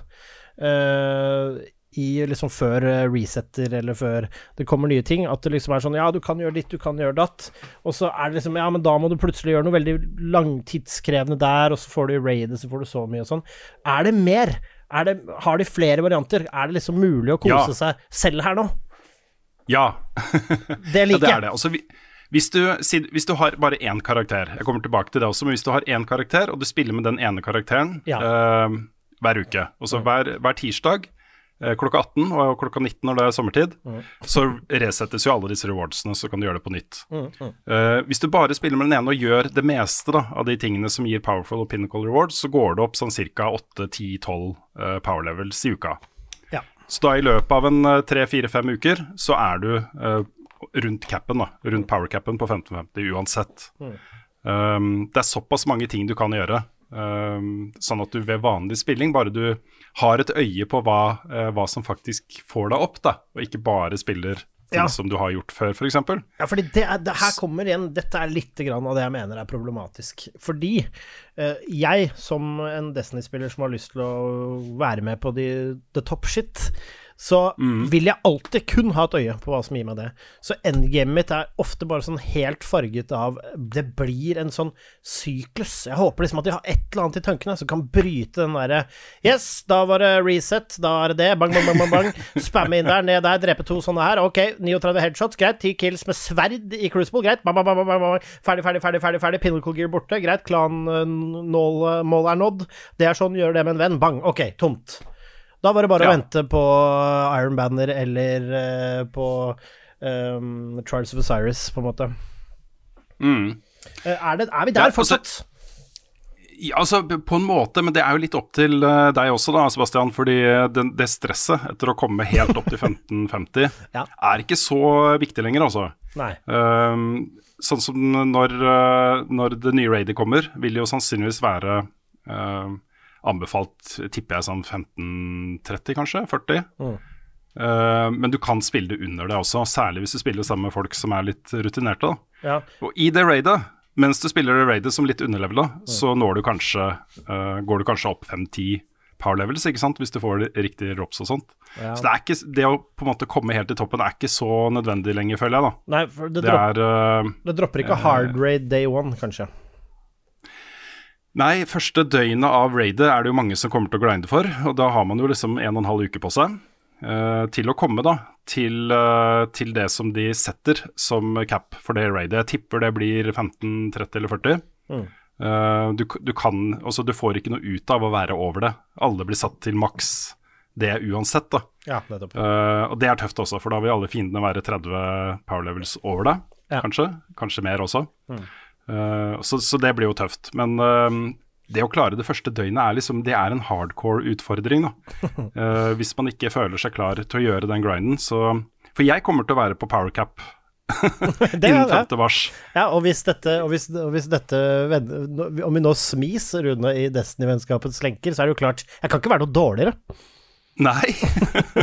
uh, i liksom før resetter eller før det kommer nye ting, at det liksom er sånn, ja, du kan gjøre ditt, du kan gjøre datt, og så er det liksom, ja, men da må du plutselig gjøre noe veldig langtidskrevende der, og så får du i raidet, så får du så mye og sånn. Er det mer? Er det, har de flere varianter? Er det liksom mulig å kose ja. seg selv her nå? Ja. Det liker jeg. Ja, det er det. Altså, vi Hvis du, hvis du har bare én karakter, jeg kommer tilbake til det også, men hvis du har én karakter, og du spiller med den ene karakteren ja. uh, hver uke, og så hver, hver tirsdag uh, klokka atten og klokka nitten når det er sommertid, mm. så resettes jo alle disse rewardsene, så kan du gjøre det på nytt. Mm, mm. Uh, hvis du bare spiller med den ene og gjør det meste da, av de tingene som gir powerful og pinnacle rewards, så går det opp sånn cirka åtte ti tolv uh, power levels i uka. Ja. Så da i løpet av en uh, tre fire fem uker, så er du uh, rundt cappen da, rundt powercappen på femten femti uansett. Mm. Um, det er såpass mange ting du kan gjøre, um, sånn at du ved vanlig spilling, bare du har et øye på hva, uh, hva som faktisk får deg opp da, og ikke bare spiller ting ja. som du har gjort før, for eksempel. Ja, fordi det, er, det her kommer igjen, dette er litt grann av det jeg mener er problematisk. Fordi uh, jeg, som en Destiny-spiller som har lyst til å være med på the, the top shit, så mm. vil jeg alltid kun ha et øye på hva som gir meg det. Så endgamet mitt er ofte bare sånn helt farget av, det blir en sånn syklus. Jeg håper liksom at de har et eller annet i tankene som kan bryte den der, yes, da var det reset, da er det det, bang, bang, bang, bang, bang, spamme inn der, ned der, drepe to sånne her, ok, trettini headshots, greit, ti kills med sverd i Crucible, greit, bang, bang, bang, bang, bang, ferdig, ferdig, ferdig, ferdig, ferdig, pinnacle gear borte, greit, klan mål er nådd, det er sånn, gjør det med en venn, bang, ok, tomt. Da var det bare ja. å vente på Iron Banner eller uh, på um, Trials of Osiris, på en måte. Mm. Uh, er, det, er vi der ja, fortsatt? Altså, ja, altså, på en måte, men det er jo litt opp til uh, deg også da, Sebastian, fordi det, det stresset etter å komme helt opp til femten femti ja. er ikke så viktig lenger, altså. Nei. Um, sånn som når, uh, når det nye raidet kommer, vil jo sannsynligvis være... Uh, anbefalt, tipper jeg sånn femten tretti kanskje, førti. Mm. Uh, men du kan spille det under det også, særlig hvis du spiller sammen med folk som er litt rutinerte. Ja. Og i det raidet, mens du spiller det raidet som litt underlevelet, mm. så når du kanskje, uh, går du kanskje opp fem ti power levels, ikke sant, hvis du får riktige drops og sånt. Ja. Så det er ikke, det å på en måte komme helt til toppen er ikke så nødvendig lenger, føler jeg da. Nei, for det, det, dropp, er, uh, det dropper ikke hard raid day one, kanskje. Nei, første døgnet av raidet er det jo mange som kommer til å grinde for, og da har man jo liksom en og en halv uke på seg uh, til å komme da, til, uh, til det som de setter som cap for det raidet. Jeg tipper det blir femten tretti eller førti. Mm. Uh, du, du kan, altså du får ikke noe ut av å være over det. Alle blir satt til maks det uansett da. Ja, nettopp. Uh, og det er tøft også, for da vil alle fiendene være tretti power levels over det, ja. kanskje. Kanskje mer også. Mm. Uh, så, så det blir jo tøft, men uh, det å klare det første døgnet er liksom, det er en hardcore utfordring da. uh, hvis man ikke føler seg klar til å gjøre den grinden, så, for jeg kommer til å være på powercap innen femte mars. Ja, og hvis dette, og hvis, og hvis dette om vi nå smis Rune i Destiny-vennskapets lenker, så er det jo klart, jeg kan ikke være noe dårligere. Nei.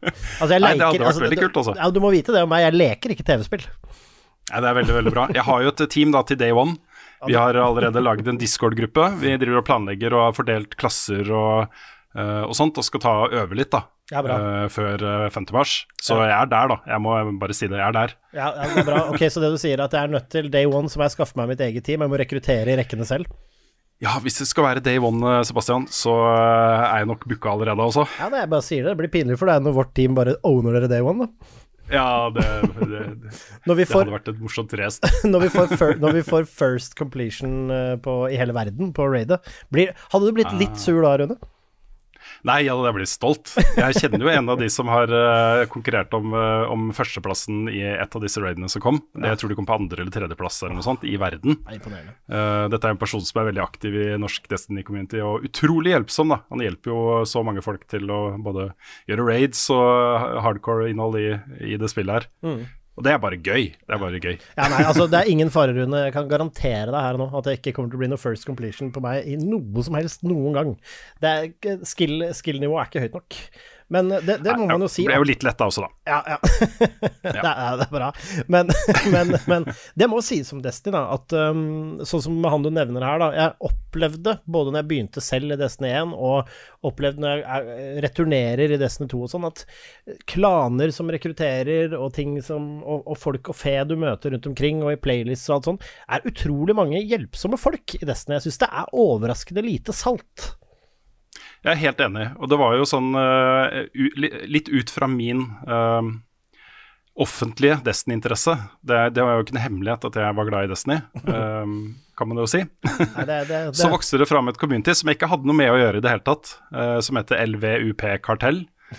Altså, jeg Nei, det leker, hadde vært altså, veldig du, kult, altså. Ja, du må vite det om meg, jeg leker ikke T V-spill. Nei, det er veldig, veldig bra. Jeg har jo et team da til Day One. Vi har allerede laget en Discord-gruppe. Vi driver og planlegger og har fordelt klasser og, uh, og sånt, og skal ta og øve litt da, Ja, bra. uh, før uh, femte mars. Så Ja. jeg er der da, jeg må bare si det, jeg er der. Ja, ja, det er bra. Ok, så det du sier er at jeg er nødt til Day One, så må jeg skaffe meg mitt eget team, jeg må rekruttere i rekkene selv. Ja, hvis det skal være Day One, uh, Sebastian, så uh, er jeg nok booka allerede også. Ja, det er bare å si det, det blir pinlig for deg når vårt team bare owner dere Day One da. Ja, det, det, det, Når vi det får, hadde vært et morsomt race. når vi får, fir, når vi får first completion uh, på, i hele verden på raidet, blir, hadde du blitt litt sur da, Rune? Nei, ja, jeg blir stolt. Jeg kjenner jo en av de som har uh, konkurrert om, uh, om førsteplassen i et av disse raidene som kom. Det, jeg tror de kom på andre eller tredjeplass eller noe sånt i verden. Imponerende. Uh, dette er en person som er veldig aktiv i norsk Destiny-community, og utrolig hjelpsom da. Han hjelper jo så mange folk til å både gjøre raids og hardcore innhold i, i det spillet her. Mm. Og det er bare gøy. Det er bare gøy. Ja, nei, altså det er ingen fare, Rune. Jeg kan garantere deg her nå at det ikke kommer til å bli noe first completion på meg i noe som helst noen gang. Det er ikke, skill, skill-nivået er ikke høyt nok. Men det, det må ja, man jo si. Det ble jo litt lett da også da. Ja, ja. det, er, det er bra. Men, men, men det må sies om Destiny da, at um, sånn som han du nevner her da, jeg opplevde, både når jeg begynte selv i Destiny én, og opplevde når jeg returnerer i Destiny to og sånn, at klaner som rekrutterer, og ting som, og, og folk og fe du møter rundt omkring, og i playlists og alt sånn, er utrolig mange hjelpsomme folk i Destiny. Jeg synes det er overraskende lite salt. Jeg er helt enig, og det var jo sånn uh, litt ut fra min uh, offentlige Destiny-interesse. Det, det var jo ikke en hemmelighet at jeg var glad i Destiny, uh, kan man jo si. Nei, det, det, det. Så vokste det fram et community som jeg ikke hadde noe med å gjøre i det hele tatt, uh, som heter L V U P Kartell,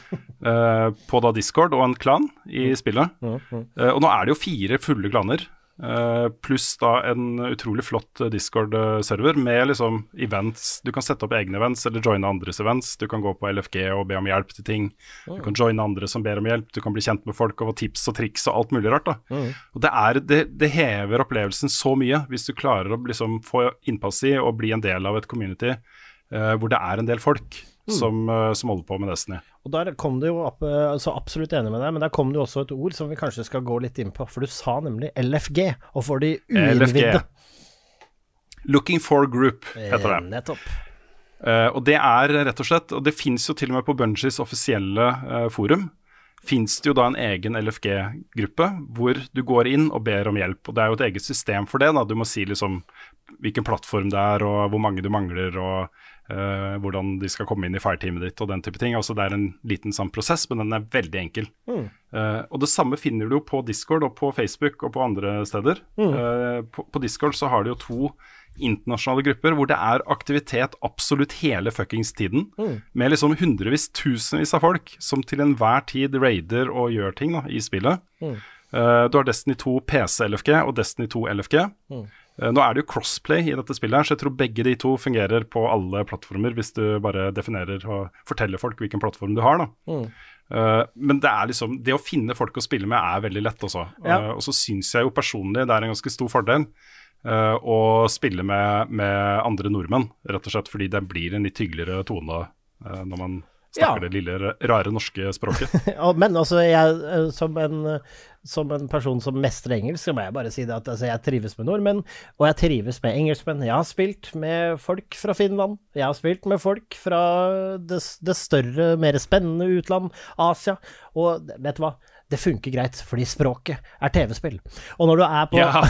uh, på da Discord og en klan i spillet. Uh, og nå er det jo fire fulle klaner. Uh, pluss da en utrolig flott Discord-server med liksom events. Du kan sette opp egne events eller joine andres events. Du kan gå på L F G og be om hjelp til ting. Du kan joine andre som ber om hjelp. Du kan bli kjent med folk og få tips og triks og alt mulig rart da. Mm. Og det, er, det, det hever opplevelsen så mye hvis du klarer å liksom få innpass i og bli en del av et community uh, hvor det er en del folk mm. som, uh, som holder på med Destiny. Og der kom det jo, altså absolutt enig med deg, men der kom det jo også et ord som vi kanskje skal gå litt inn på, for du sa nemlig L F G, og for de uinnvidde. Looking for group, heter det. Nettopp. Uh, og det er rett og slett, og det finnes jo til og med på Bungies offisielle uh, forum, finnes det jo da en egen L F G-gruppe, hvor du går inn og ber om hjelp, og det er jo et eget system for det da, du må si liksom hvilken plattform det er, og hvor mange du mangler, og Uh, hvordan de skal komme inn i fireteamet ditt og den type ting. Altså det er en liten sånn prosess, men den er veldig enkel. Mm. Uh, og det samme finner du jo på Discord og på Facebook og på andre steder. Mm. Uh, på, på Discord så har du jo to internasjonale grupper hvor det er aktivitet absolutt hele fuckings tiden, mm. med liksom hundrevis, tusenvis av folk som til enhver tid raider og gjør ting da, i spillet. Mm. Uh, du har Destiny to P C L F G og Destiny to L F G. Mm. Uh, nå er det jo crossplay i dette spillet her, så jeg tror begge de to fungerer på alle plattformer hvis du bare definerer og forteller folk hvilken plattform du har da. Mm. Uh, men det er liksom, det å finne folk å spille med er veldig lett også. Ja. Uh, og så synes jeg jo personlig det er en ganske stor fordel uh, å spille med, med andre nordmenn, rett og slett fordi det blir en litt hyggeligere tone uh, når man snakker ja. det lille, rare norske språket. Ja, men altså, jeg som en, som en person som mestrer engelsk, så må jeg bare si det at altså, jeg trives med nordmenn, og jeg trives med engelskmenn. Jeg har spilt med folk fra Finland, jeg har spilt med folk fra det, det større, mer spennende utland, Asia, og vet du hva? Det funker greit, fordi språket er T V-spill. Og når du er på ja.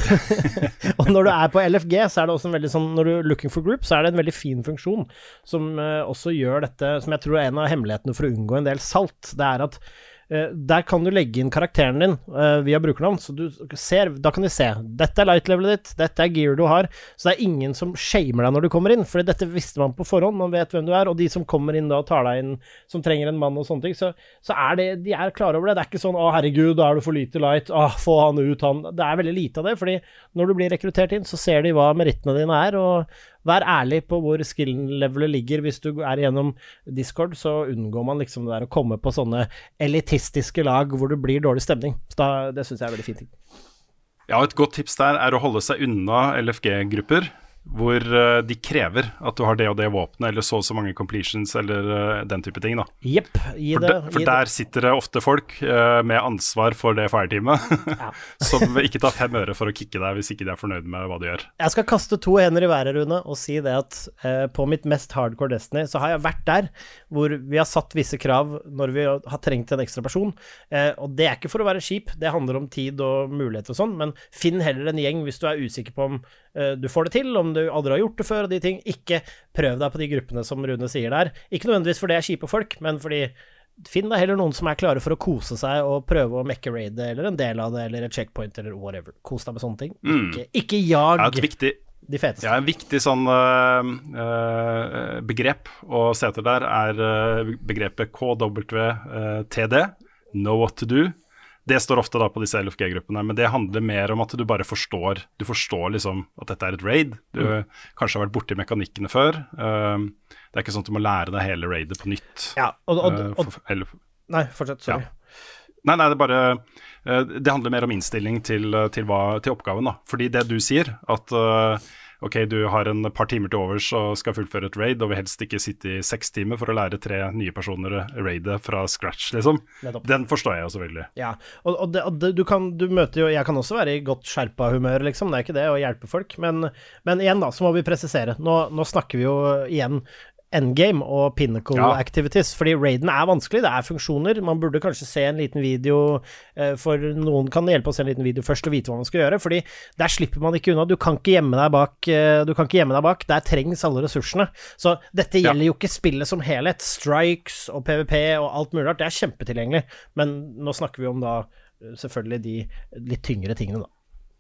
og når du er på L F G, så er det også en veldig sånn, når du er looking for group, så er det en veldig fin funksjon, som uh, også gjør dette, som jeg tror er en av hemmelighetene for å unngå en del salt. Det er at Uh, der kan du legge inn karakteren din uh, via brukernavn, så du ser, da kan de se, dette er light-levelet ditt, dette er gear du har, så det er ingen som shamer deg når du kommer inn, for dette visste man på forhånd, man vet hvem du er, og de som kommer inn da og tar deg inn, som trenger en mann og sånne ting, så, så er det, de er klare over det, det er ikke sånn, å herregud, da er du for lite light, å, få han ut, han, det er veldig lite av det, fordi når du blir rekruttert inn, så ser de hva merittene dine er, og vær ærlig på hvor skill-levelet ligger. Hvis du er gjennom Discord, så unngår man liksom det der å komme på sånne elitistiske lag hvor det blir dårlig stemning. Så da, det synes jeg er veldig fint ting. Ja, et godt tips der er å holde seg unna L F G-grupper. hvor uh, de krever at du har det og det våpenet, eller så og så mange completions, eller uh, den type ting. da. Jepp, gi For, det. de, for gi der det. sitter det ofte folk uh, med ansvar for det fireteamet, Ja. som ikke tar fem øre for å kicke deg hvis ikke de er fornøyd med hva du gjør. Jeg skal kaste to hender i været, Rune, og si det at eh, på mitt mest hardcore Destiny, så har jeg vært der hvor vi har satt visse krav når vi har trengt en ekstra person. Eh, og det er ikke for å være kjip, det handler om tid og mulighet og sånn, men finn heller en gjeng hvis du er usikker på om eh, du får det til, om du aldri har gjort det før og de ting. Ikke prøv deg på de gruppene som Rune sier der. Ikke nødvendigvis fordi det er kjipe folk, men fordi finn deg heller noen som er klare for å kose seg og prøve å mekke raid eller en del av det, eller et checkpoint eller whatever. Kos deg med sånne ting. Mm. Ikke, ikke jag Ja, et viktig, de feteste. ja, en viktig sånn uh, uh, begrep å se etter der er uh, begrepet K W T D, know what to do. Det står ofte da på disse L F G-gruppene, men det handler mer om at du bare forstår Du forstår liksom at dette er et raid. Du mm. kanskje har vært borti mekanikkene før. Uh, det er ikke sånn at du må lære deg hele raidet på nytt. Ja, og, og, uh, og, for, eller, Nei, fortsett, sorry. Ja. Nei, nei, det er bare uh, Det handler mer om innstilling til, til, hva, til oppgaven, da. Fordi det du sier, at uh, ok, du har en par timer til overs og skal fullføre et raid, og vil helst ikke sitte i seks timer for å lære tre nye personer raidet fra scratch, liksom. Nettopp. Den forstår jeg jo selvfølgelig. Ja, og, og, det, og det, du kan, du møter jo, jeg kan også være i godt skjerpa humør, liksom, det er ikke det å hjelpe folk, men, men igjen da, så må vi presisere, nå, nå snakker vi jo igjen endgame og pinnacle Ja. activities, fordi raiden er vanskelig, det er funksjoner, man burde kanskje se en liten video, eh, for noen kan hjelpe å se en liten video først og vite hva man skal gjøre, fordi der slipper man ikke unna, du kan ikke gjemme deg bak, eh, du kan ikke gjemme deg bak, der trengs alle ressursene, så dette Ja. gjelder jo ikke spillet som helhet, strikes og PvP og alt mulig rart, det er kjempetilgjengelig, men nå snakker vi om da selvfølgelig de litt tyngre tingene da.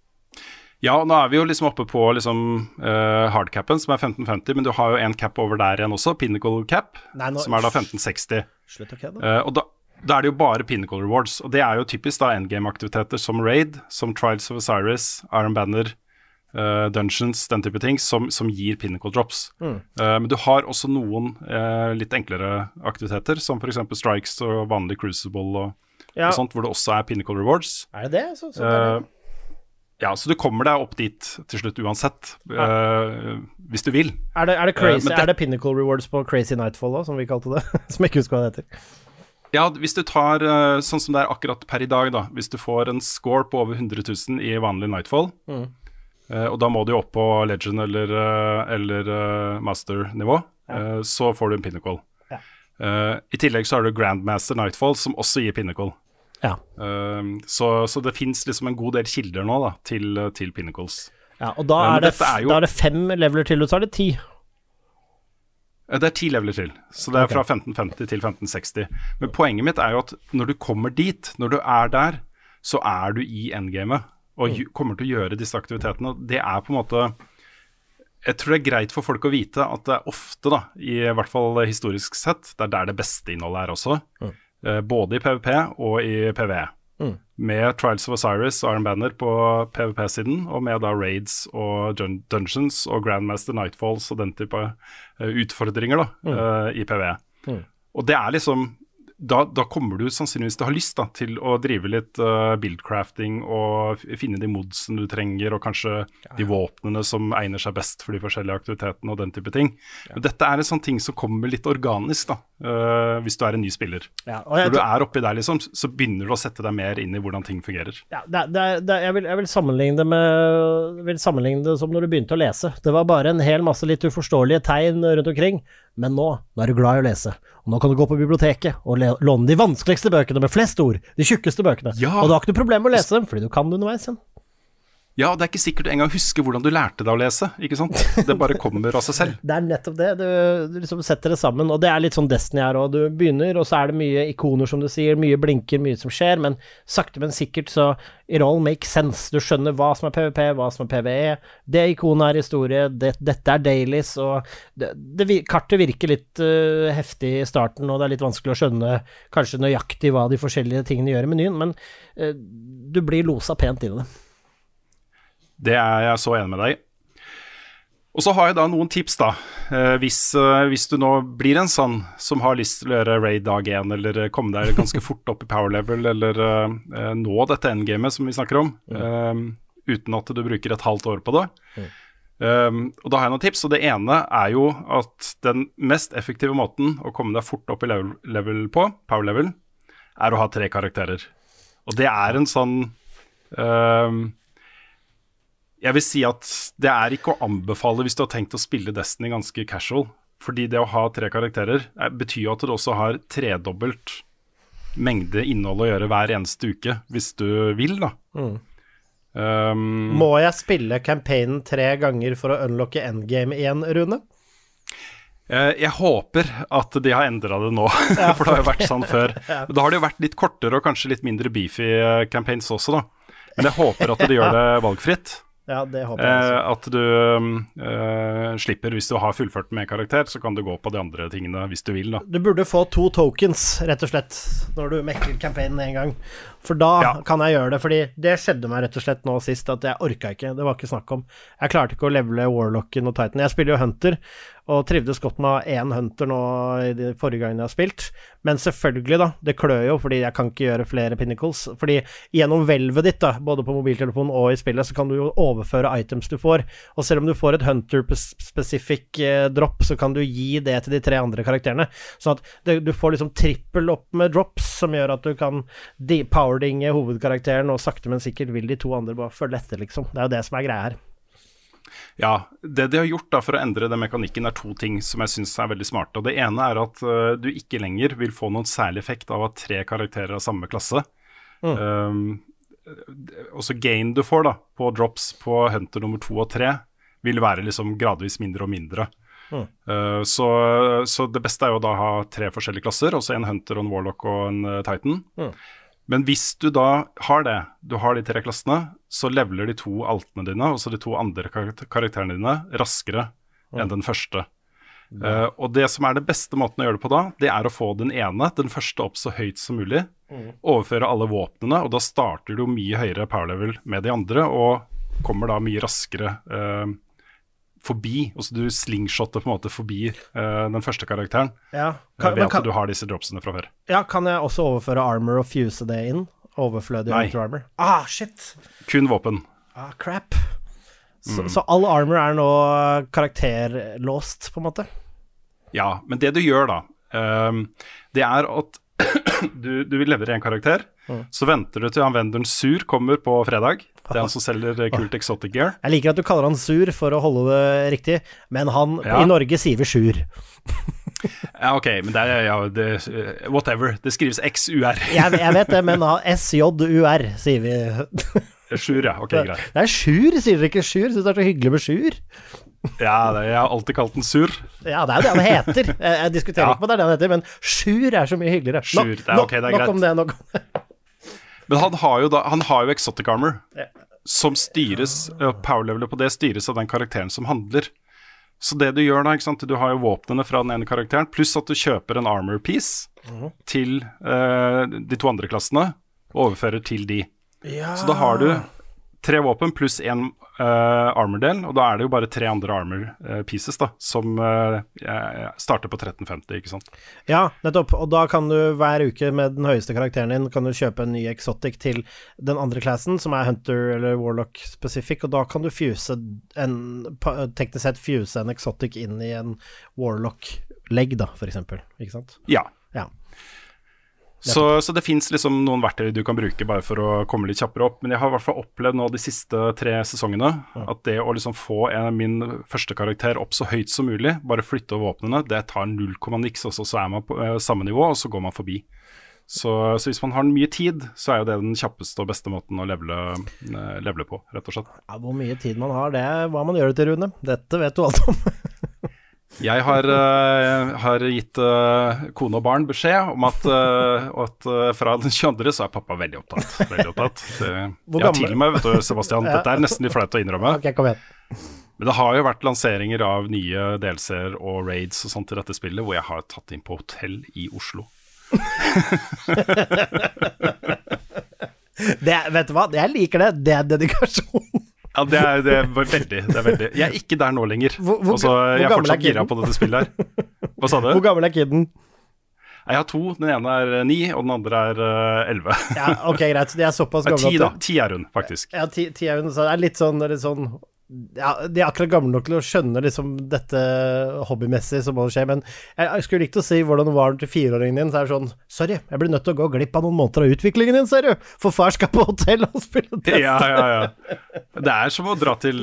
Ja, nå er vi jo liksom oppe på liksom uh, hardcapen, som er femten femti, men du har jo en cap over der igjen også, Pinnacle cap, Nei, nå- som er da femten seksti. Slutt å kødde. Uh, og da, da er det jo bare Pinnacle rewards, og det er jo typisk da endgame-aktiviteter som Raid, som Trials of Osiris, Iron Banner, uh, Dungeons, den type ting, som, som gir Pinnacle drops. Mm. Uh, men du har også noen uh, litt enklere aktiviteter, som for eksempel Strikes og vanlig Crucible og, Ja. og sånt, hvor det også er Pinnacle rewards. Er det det? Så, så det er det. Uh, ja, så du kommer deg opp dit til slutt uansett, uh, hvis du vil. Er det, er det crazy, men det- er det Pinnacle Rewards på Crazy Nightfall da, som vi kalte det? Som jeg ikke husker hva det heter. Ja, hvis du tar uh, sånn som det er akkurat per i dag da, hvis du får en score på over hundre tusen i vanlig Nightfall, Mm. uh, og da må du opp på Legend eller, uh, eller uh, Master-nivå, Ja. uh, så får du en Pinnacle. Ja. Uh, I tillegg så har du Grandmaster Nightfall, som også gir Pinnacle. Ja. Uh, så, så det finnes liksom en god del kilder nå da, til, til Pinnacles. Ja, og da Ja, men er, det, dette er jo- da er det fem leveler til, og så er det ti. Uh, Det er ti leveler til, så det er Ok. fra femten femti til femten seksti. Men poenget mitt er jo at når du kommer dit, når du er der, så er du i endgamet, og Mm. ju- kommer til å gjøre disse aktivitetene. Og det er på en måte Jeg tror det er greit for folk å vite at det er ofte, da, i hvert fall historisk sett, det er der det beste innholdet er også. Mm. Uh, både i PvP og i PvE. Mm. Med Trials of Osiris og Iron Banner på PvP-siden, og med da raids og dun dungeons og Grandmaster Nightfalls og den type uh, utfordringer da, Mm. uh, i PvE. Mm. Og det er liksom da, da kommer du sannsynligvis til å ha lyst da, til å drive litt uh, buildcrafting og f- finne de modsene du trenger, og kanskje de våpnene som egner seg best for de forskjellige aktivitetene og den type ting. Men dette er en sånn ting som kommer litt organisk da, uh, hvis du er en ny spiller. Ja, og jeg Når du tror- er oppi der liksom, så begynner du å sette deg mer inn i hvordan ting fungerer. Ja, det, er- det, er- det, er- jeg, vil, jeg vil sammenligne det med vil sammenligne det som når du begynte å lese. Det var bare en hel masse litt uforståelige tegn rundt omkring, men nå, nå er du glad i å lese. Og nå kan du gå på biblioteket og le, låne de vanskeligste bøkene med flest ord, de tjukkeste bøkene. Ja. Og du har ikke noe problem med å lese dem, fordi du kan det underveis igjen. Ja, det er ikke sikkert du engang husker hvordan du lærte deg å lese, ikke sant? Det bare kommer av seg selv. Det er nettopp det, du, du liksom setter det sammen, og det er litt sånn Destiny her også. Du begynner, og så er det mye ikoner som du sier, mye blinker, mye som skjer, men sakte men sikkert så it all makes sense. Du skjønner hva som er PvP, hva som er PvE, det ikonet er historie, det, dette er dailies, og det, det, vir- kartet virker litt uh, heftig i starten, og det er litt vanskelig å skjønne kanskje nøyaktig hva de forskjellige tingene gjør i menyen, men uh, du blir losa pent inn i det. Det er jeg så enig med deg i. Og så har jeg da noen tips da, eh, hvis, eh, hvis du nå blir en sånn som har lyst til å gjøre raid dag én, eller eh, komme deg ganske fort opp i power level, eller eh, nå dette endgamet som vi snakker om, eh, uten at du bruker et halvt år på det, Mm. Um, og da har jeg noen tips, og det ene er jo at den mest effektive måten å komme deg fort opp i level, level på, power level, er å ha tre karakterer. Og det er en sånn um, jeg vil si at det er ikke å anbefale hvis du har tenkt å spille Destiny ganske casual, fordi det å ha tre karakterer er, betyr jo at du også har tredobbelt mengde innhold å gjøre hver eneste uke, hvis du vil da. Mm. Um, Må jeg spille campaignen tre ganger for å unlocke endgame igjen, Rune? Jeg håper at de har endret det nå, for det har jo vært sånn før. Da har det jo vært litt kortere og kanskje litt mindre beefy campaigns også da. Men jeg håper at de gjør det valgfritt. Ja, det håper jeg også. Eh, at du eh, slipper, hvis du har fullført med karakter, så kan du gå på de andre tingene hvis du vil da. Du burde få to tokens, rett og slett, når du mekker campaignen en gang. For da ja. kan jeg gjøre det, fordi det skjedde meg rett og slett nå sist, at jeg orket ikke, det var ikke snakk om. Jeg klarte ikke å levele Warlocken og Titan. Jeg spiller jo Hunter, og trivdes godt med én Hunter nå i de forrige gangene jeg har spilt. Men selvfølgelig da, det klør jo, fordi jeg kan ikke gjøre flere pinnacles. Fordi gjennom velvet ditt da, både på mobiltelefonen og i spillet, så kan du jo overføre items du får. Og selv om du får et Hunter-specific eh, drop, så kan du gi det til de tre andre karakterene. Sånn at det, du får liksom trippel opp med drops, som gjør at du kan powerdinge hovedkarakteren, og sakte men sikkert vil de to andre bare følge etter, liksom. Det er jo det som er greia her. Ja, det de har gjort da for å endre den mekanikken er to ting som jeg synes er veldig smarte. Og det ene er at uh, du ikke lenger vil få noen særlig effekt av at tre karakterer av samme klasse. Mm. Um, også gain du får da, på drops på Hunter nummer to og tre, vil være liksom gradvis mindre og mindre. Mm. Uh, så, så det beste er jo da å ha tre forskjellige klasser, også en Hunter, en Warlock og en uh, Titan. Mm. Men hvis du da har det, du har de tre klassene, så leveler de to altene dine, også de to andre karakterene dine, raskere mm. enn den første. Mm. Uh, og det som er det beste måten å gjøre det på da, det er å få den ene, den første opp så høyt som mulig, mm. overføre alle våpnene, og da starter du mye høyere power level med de andre, og kommer da mye raskere uh, forbi, og så du slingshotter på en måte forbi uh, den første karakteren, ja. kan, ved at kan, du har disse dropsene fra før. Ja, kan jeg også overføre armor og fuse det inn? Overflødig Hunter armor? Ah, shit! Kun våpen. Ah, crap. Så, mm. så all armor er nå karakterlåst, på en måte? Ja, men det du gjør da, um, det er at du, du vil levere en karakter, mm. så venter du til han venderen Sur kommer på fredag. Det er han som selger kult exotic gear. Jeg liker at du kaller han Sur for å holde det riktig, men han, ja. I Norge sier vi Sjur. Ja, ok, men det er, ja, det, whatever, det skrives X U R. jeg, jeg vet det, men S J U R sier vi. Sjur, ja, ok, greit. Det er Sjur, sier dere ikke Sjur? Synes det er så hyggelig med Sjur? Ja, det, jeg har alltid kalt den Sur. Ja, det er jo det han heter. Jeg, jeg diskuterer ja. ikke på det er det han heter, men Sjur er så mye hyggeligere. Sjur, det er, ok, det er greit. Nok om det, nok om det. Men han har jo da, han har jo exotic armor, ja. som styres, power-levelet på det styres av den karakteren som handler. Så det du gjør da, ikke sant, du har jo våpnene fra den ene karakteren, pluss at du kjøper en armor piece mm. til uh, de to andre klassene, og overfører til de. Ja. Så da har du tre våpen pluss en uh, armor-del, og da er det jo bare tre andre armor uh, pieces da, som uh, starter på tretten femti, ikke sant? Ja, nettopp, og da kan du hver uke med den høyeste karakteren din, kan du kjøpe en ny exotic til den andre klassen, som er Hunter eller Warlock specific, og da kan du fuse en, teknisk sett fuse en exotic inn i en Warlock-legg da, for eksempel, ikke sant? Ja. Ja. Så, så det finnes liksom noen verktøy du kan bruke bare for å komme litt kjappere opp, men jeg har i hvert fall opplevd nå de siste tre sesongene at det å liksom få en, min første karakter opp så høyt som mulig, bare flytte over våpnene, det tar null komma niks, og så er man på eh, samme nivå, og så går man forbi. Så, så hvis man har mye tid, så er jo det den kjappeste og beste måten å levele, eh, levele på, rett og slett. Ja, hvor mye tid man har, det er hva man gjør det til, Rune. Dette vet du alt om. Jeg har, uh, har gitt uh, kone og barn beskjed om at, uh, at uh, fra den tjueandre så er pappa veldig opptatt. Veldig opptatt. Det, jeg har til og med, vet du, Sebastian, ja. Dette er nesten litt flaut å innrømme. Ok, kom igjen. Men det har jo vært lanseringer av nye D L C-er og raids og sånt i dette spillet, hvor jeg har tatt inn på hotell i Oslo. det, vet du hva? Jeg liker det. Det er dedikasjon. Ja, det er, det er veldig, det er veldig. Jeg er ikke der nå lenger. Hvor, hvor, altså, jeg er fortsatt gira på dette spillet her. Hva sa du? Hvor gammel er kidden? Jeg har to. Den ene er ni, og den andre er elleve. Ja, ok, greit. De er såpass gamle. Ti da, ti er hun, faktisk. Ja, ti, ti er hun. Så det er litt sånn, litt sånn ja, de er akkurat gamle nok til å skjønne liksom dette hobbymessig som må skje, men jeg, jeg skulle likt å si hvordan det var til fireåringen din, så er det sånn, sorry, jeg blir nødt til å gå glipp av noen måneder av utviklingen din, ser du, for far skal på hotell og spille test. Ja, ja, ja. Det er som å dra til,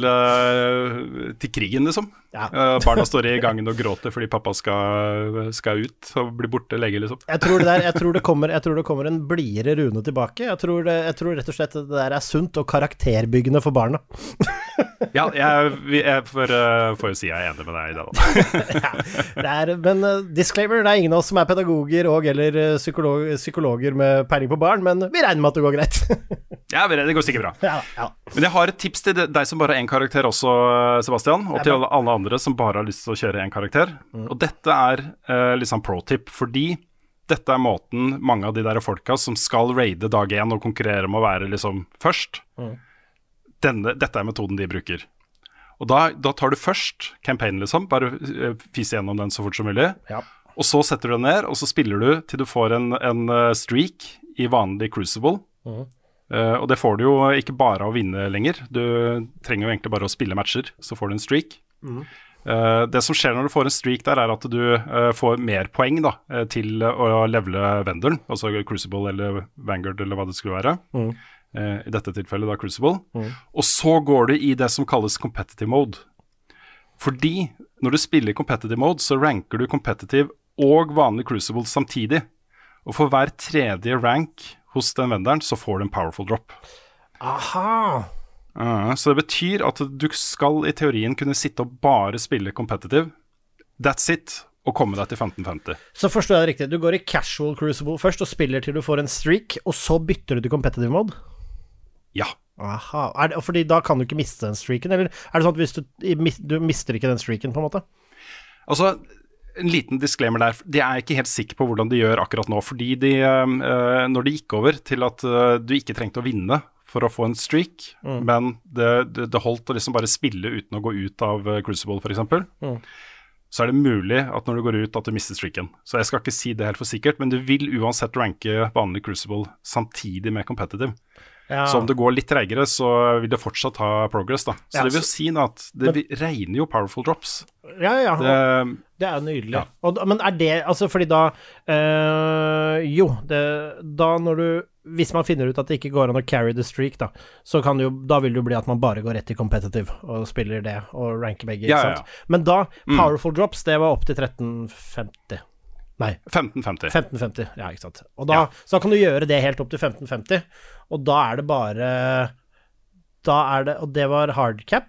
uh, til krigen, liksom. Ja. Uh, barna står i gangen og gråter fordi pappa skal, skal ut og bli borte lenge, liksom. Jeg tror det, der, jeg tror det, kommer, jeg tror det kommer en blidere Rune tilbake. Jeg tror, det, jeg tror rett og slett det der er sunt og karakterbyggende for barna. Ja, jeg, jeg får, uh, får jo si jeg er enig med deg i det da. Ja, det er, men uh, disclaimer, det er ingen av oss som er pedagoger og eller uh, psykolog, psykologer med peiling på barn, men vi regner med at det går greit. Ja, det går sikkert bra. Ja, ja. Men jeg har et tips til deg som bare har en karakter også, Sebastian, og til alle, alle andre som bare har lyst til å kjøre en karakter. Mm. Og dette er uh, liksom pro-tip, fordi dette er måten mange av de der folka som skal raide dag én og konkurrere om å være liksom først, mm. Denne, dette er metoden de bruker. Og da, da tar du først campaign, liksom, bare uh, fise gjennom den så fort som mulig, ja. Og så setter du den ned, og så spiller du til du får en, en uh, streak i vanlig Crucible. Mm. Uh, og det får du jo ikke bare å vinne lenger, du trenger jo egentlig bare å spille matcher, så får du en streak. Mm. Uh, det som skjer når du får en streak der, er at du uh, får mer poeng da, uh, til å levele venderen, altså Crucible eller Vanguard eller hva det skulle være. Mm. Uh, I dette tilfellet da Crucible. Mm. Og så går du i det som kalles competitive mode. Fordi når du spiller competitive mode, så ranker du competitive og vanlig Crucible samtidig. Og for hver tredje rank hos den venderen, så får du en powerful drop. Aha! Uh, så det betyr at du skal i teorien kunne sitte og bare spille competitive. That's it. Og komme deg til femten femti. Så forstår jeg det riktig. Du går i casual Crucible først og spiller til du får en streak, og så bytter du til competitive mode? Ja. Aha. Er det, fordi da kan du ikke miste den streaken, eller er det sånn at hvis du, du mister ikke den streaken på en måte? Altså, en liten disclaimer der. De er ikke helt sikre på hvordan de gjør akkurat nå, fordi de, uh, når de gikk over til at uh, du ikke trengte å vinne for å få en streak, mm. men det, det, det holdt å liksom bare spille uten å gå ut av uh, Crucible for eksempel, mm. så er det mulig at når du går ut at du mister streaken. Så jeg skal ikke si det helt for sikkert, men du vil uansett ranke vanlig Crucible samtidig med competitive. Ja. Så om det går litt treigere, så vil det fortsatt ha progress da. Så ja, det vil si da at det men, regner jo powerful drops. Ja, ja, det, det er jo nydelig. Ja. Og, men er det, altså fordi da, øh, jo, det, da når du, hvis man finner ut at det ikke går an å carry the streak da, så kan det jo, da vil det jo bli at man bare går rett til competitive og spiller det og ranker begge, ikke sant? Ja, ja. Men da, powerful mm. drops, det var opp til tretten femti. Nei. femten femti. femten femti, ja, ikke sant. Og da, ja. Så da kan du gjøre det helt opp til femten femti, og da er det bare, da er det, og det var hardcap?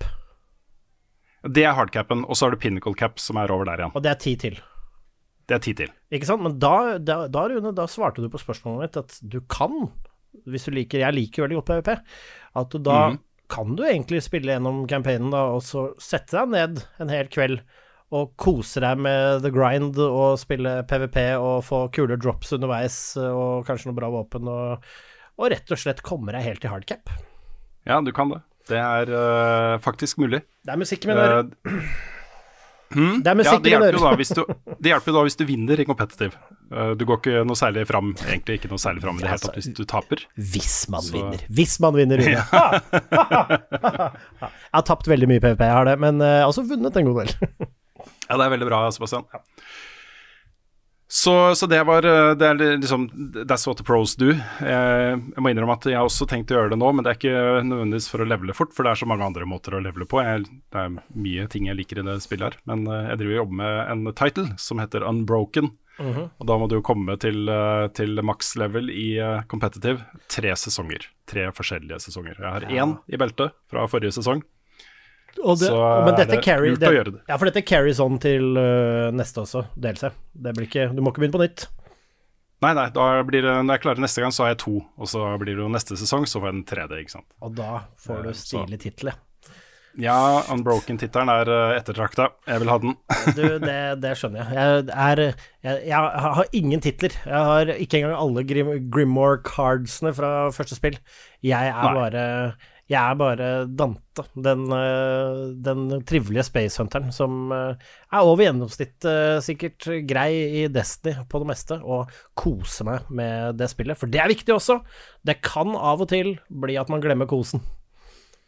Det er hardcapen, og så har du pinnacle cap som er over der igjen. Og det er ti til? Det er ti til. Ikke sant, men da, da, da, Rune, da svarte du på spørsmålet mitt at du kan, hvis du liker, jeg liker veldig godt PvP, at du da mm. kan du egentlig spille gjennom campaignen da, og så sette deg ned en hel kveld, og kose deg med the grind og spille PvP og få kule drops underveis og kanskje noe bra våpen og, og rett og slett komme deg helt til hardcap. Ja, du kan det. Det er uh, faktisk mulig. Det er musikk med dere. Uh, hmm? Det er musikk ja, det hjelper, jo da, hvis du, det hjelper jo da hvis du vinner i competitive. Uh, du går ikke noe særlig fram, egentlig ikke noe særlig fram i det hele tatt hvis du taper. Hvis man Så. vinner. Hvis man vinner, Rune. Jeg har tapt veldig mye PvP, jeg har det, men uh, jeg har også vunnet en god del. Ja, det er veldig bra, Sebastian. Ja. Så, så det var det er liksom that's what the pros do. Jeg, jeg må innrømme at jeg har også tenkt å gjøre det nå, men det er ikke nødvendigvis for å levele fort, for det er så mange andre måter å levele på. Jeg, det er mye ting jeg liker i det spillet her, men jeg driver og jobber med en title som heter Unbroken, mm-hmm. og da må du jo komme til, til max level i competitive tre sesonger. Tre forskjellige sesonger. Jeg har én i beltet fra forrige sesong. Og det, så men dette er det carry, lurt det, å gjøre det. Ja, for dette carries on til uh, neste også, D L C. Det blir ikke, du må ikke begynne på nytt. Nei, nei, da blir det, når jeg klarer neste gang, så har jeg to, og så blir det jo neste sesong, så får jeg den tredje, ikke sant. Og da får du stilig titel, ja. Ja, Unbroken-tittelen er ettertrakta. Jeg vil ha den. Du, det, det skjønner jeg. Jeg, er, jeg. jeg har ingen titler. Jeg har ikke engang alle Grim, Grimoire-cardsene fra første spill. Jeg er nei. bare... Jeg er bare Dante, den, den trivelige Space Hunteren som er over gjennomsnitt sikkert grei i Destiny på det meste, og koser meg med det spillet, for det er viktig også. Det kan av og til bli at man glemmer kosen.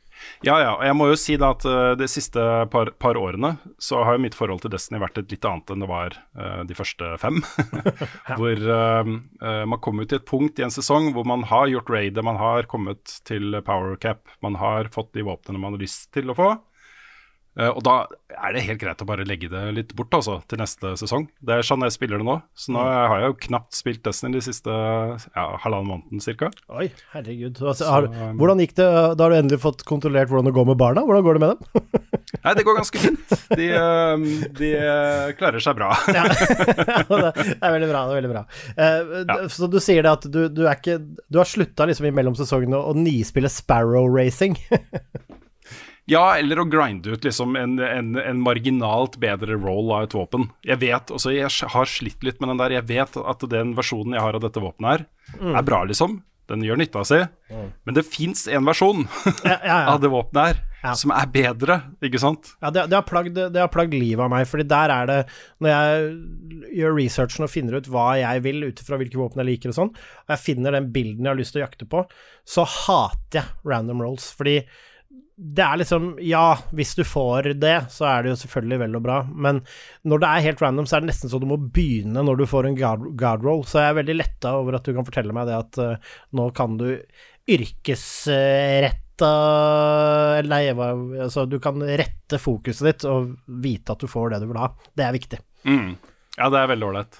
Ja, ja, og jeg må jo si da at uh, de siste par, par årene så har jo mitt forhold til Destiny vært et litt annet enn det var uh, de første fem. Hvor uh, uh, man kommer ut til et punkt i en sesong hvor man har gjort raidet, man har kommet til power cap, man har fått de våpnene man har lyst til å få. Uh, og da er det helt greit å bare legge det litt bort altså, til neste sesong. Det er sånn jeg spiller det nå. Så nå har jeg jo knapt spilt Destiny de siste ja, halvannen måneden cirka. Oi, herregud. Altså, har, hvordan gikk det? Da har du endelig fått kontrollert hvordan det går med barna? Hvordan går det med dem? Nei, det går ganske fint. De, uh, de uh, klarer seg bra. Ja, det er veldig bra, det er veldig bra. Uh, ja. Så du sier det at du, du er ikke, du har sluttet liksom i mellomsesongene å nispille Sparrow Racing. Ja, eller å grinde ut liksom en, en, en marginalt bedre roll av et våpen. Jeg vet, også jeg har slitt litt med den der, jeg vet at den versjonen jeg har av dette våpenet her, mm. er bra liksom. Den gjør nytta si. Mm. Men det finnes en versjon ja, ja, ja. av det våpenet her, ja. som er bedre, ikke sant? Ja, det, det har plagd, det har plagd livet av meg, fordi der er det, når jeg gjør researchen og finner ut hva jeg vil, ut fra hvilke våpen jeg liker og sånn, og jeg finner den bilden jeg har lyst til å jakte på, så hater jeg random rolls, fordi det er liksom, ja, hvis du får det, så er det jo selvfølgelig vel og bra, men når det er helt random, så er det nesten så du må begynne når du får en guard, guard roll, så jeg er veldig lettet over at du kan fortelle meg det at uh, nå kan du yrkesrette, eller nei, altså du kan rette fokuset ditt og vite at du får det du vil ha. Det er viktig. Mm. Ja, det er veldig ordentlig.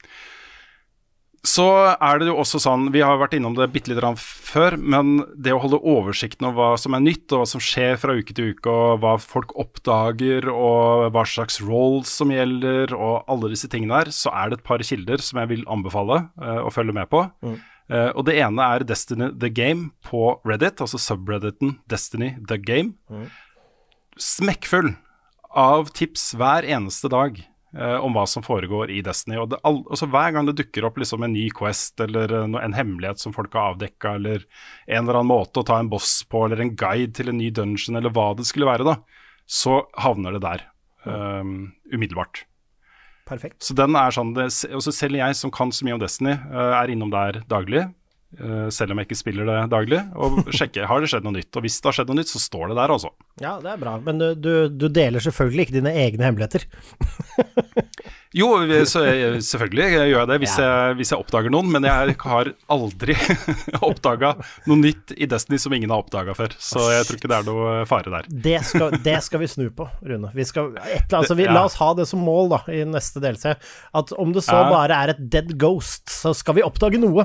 Så er det jo også sånn, vi har vært innom det bitte litt før, men det å holde oversikten over hva som er nytt, og hva som skjer fra uke til uke, og hva folk oppdager, og hva slags roles som gjelder, og alle disse tingene der, så er det et par kilder som jeg vil anbefale uh, å følge med på. Mm. Uh, og det ene er Destiny The Game på Reddit, altså subredditen Destiny The Game. Mm. Smekkfull av tips hver eneste dag. Uh, om hva som foregår i Destiny, og det, all, altså hver gang det dukker opp liksom en ny quest eller uh, en hemmelighet som folk har avdekket, eller en eller annen måte å ta en boss på, eller en guide til en ny dungeon, eller hva det skulle være da, så havner det der um, umiddelbart. Perfekt. Så den er sånn, det, også selv jeg som kan så mye om Destiny, uh, er innom der daglig, uh, selv om jeg ikke spiller det daglig, og sjekker, har det skjedd noe nytt, og hvis det har skjedd noe nytt, så står det der også. Ja, det er bra, men du, du, du deler selvfølgelig ikke dine egne hemmeligheter. Jo, så, selvfølgelig gjør jeg det hvis, ja. jeg, hvis jeg oppdager noen, men jeg har aldri oppdaget noe nytt i Destiny som ingen har oppdaget før, så jeg tror ikke det er noe fare der. Det skal, det skal vi snu på, Rune. Vi skal, et, altså, vi, ja. La oss ha det som mål da, i neste D L C, at om det så ja. bare er et dead ghost, så skal vi oppdage noe.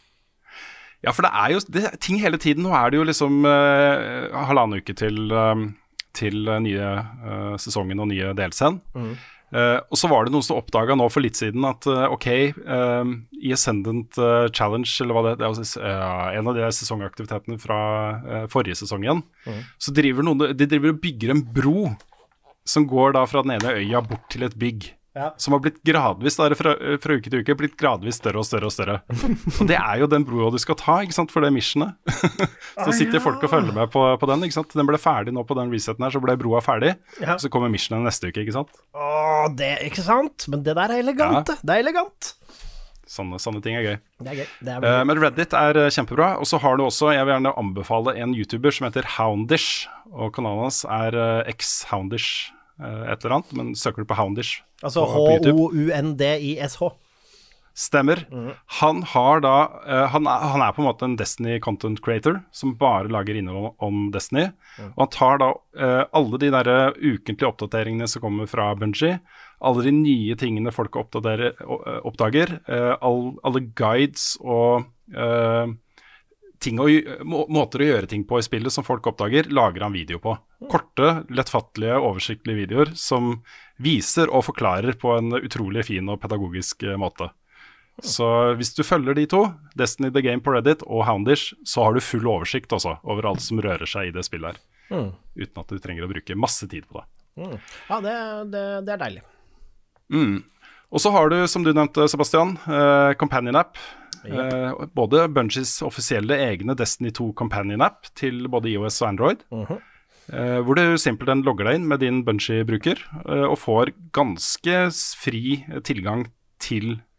Ja, for det er jo det er ting hele tiden. Nå er det jo liksom uh, halvannen uke til, um, til nye uh, sesongen og nye D L C-en. Mm. Uh, og så var det noen som oppdaget nå for litt siden at uh, ok, uh, i Ascendant uh, Challenge, eller hva det, det er altså, uh, en av de sesongaktivitetene fra uh, forrige sesong igjen, mm. så driver noen, de driver og bygger en bro som går da fra den ene øya bort til et bygg. Ja. Som har blitt gradvis der, fra, fra uke til uke, blitt gradvis større og større og større. Og det er jo den broa du skal ta, ikke sant, for det missionet. Så sitter folk og følger med på, på den, ikke sant. Den ble ferdig nå på den reseten her, så ble broa ferdig, ja. Så kommer missionet neste uke, ikke sant. Åh, det er ikke sant, men det der er elegant, ja. Det er elegant. Sånne, sånne ting er gøy. Det er gøy. Det er uh, men Reddit er uh, kjempebra, og så har du også, jeg vil gjerne anbefale en YouTuber som heter Houndish, og kanalen hans er uh, X-Houndish. Et eller annet, men søker du på Houndish altså H O U N D I S H Stemmer. Mm. Han har da uh, han, er, han er på en måte en Destiny content creator som bare lager innhold om Destiny, mm. og han tar da uh, alle de der ukentlige oppdateringene som kommer fra Bungie, alle de nye tingene folk oppdager, oppdager uh, all, alle guides og uh, ting å, må, måter å gjøre ting på i spillet som folk oppdager, lager han video på. Korte, lettfattelige, oversiktlige videoer som viser og forklarer på en utrolig fin og pedagogisk måte. Så hvis du følger de to, Destiny The Game på Reddit og Houndish, så har du full oversikt også over alt som rører seg i det spillet her. Mm. Uten at du trenger å bruke masse tid på det. Mm. Ja, det, det, det er deilig. Mm. Og så har du, som du nevnte, Sebastian, uh, Companion App. Yep. Uh, både Bungies offisielle egne Destiny to Companion App til både iOS og Android, uh-huh. uh, hvor du simpelthen logger deg inn med din Bungie-bruker uh, og får ganske fri tilgang til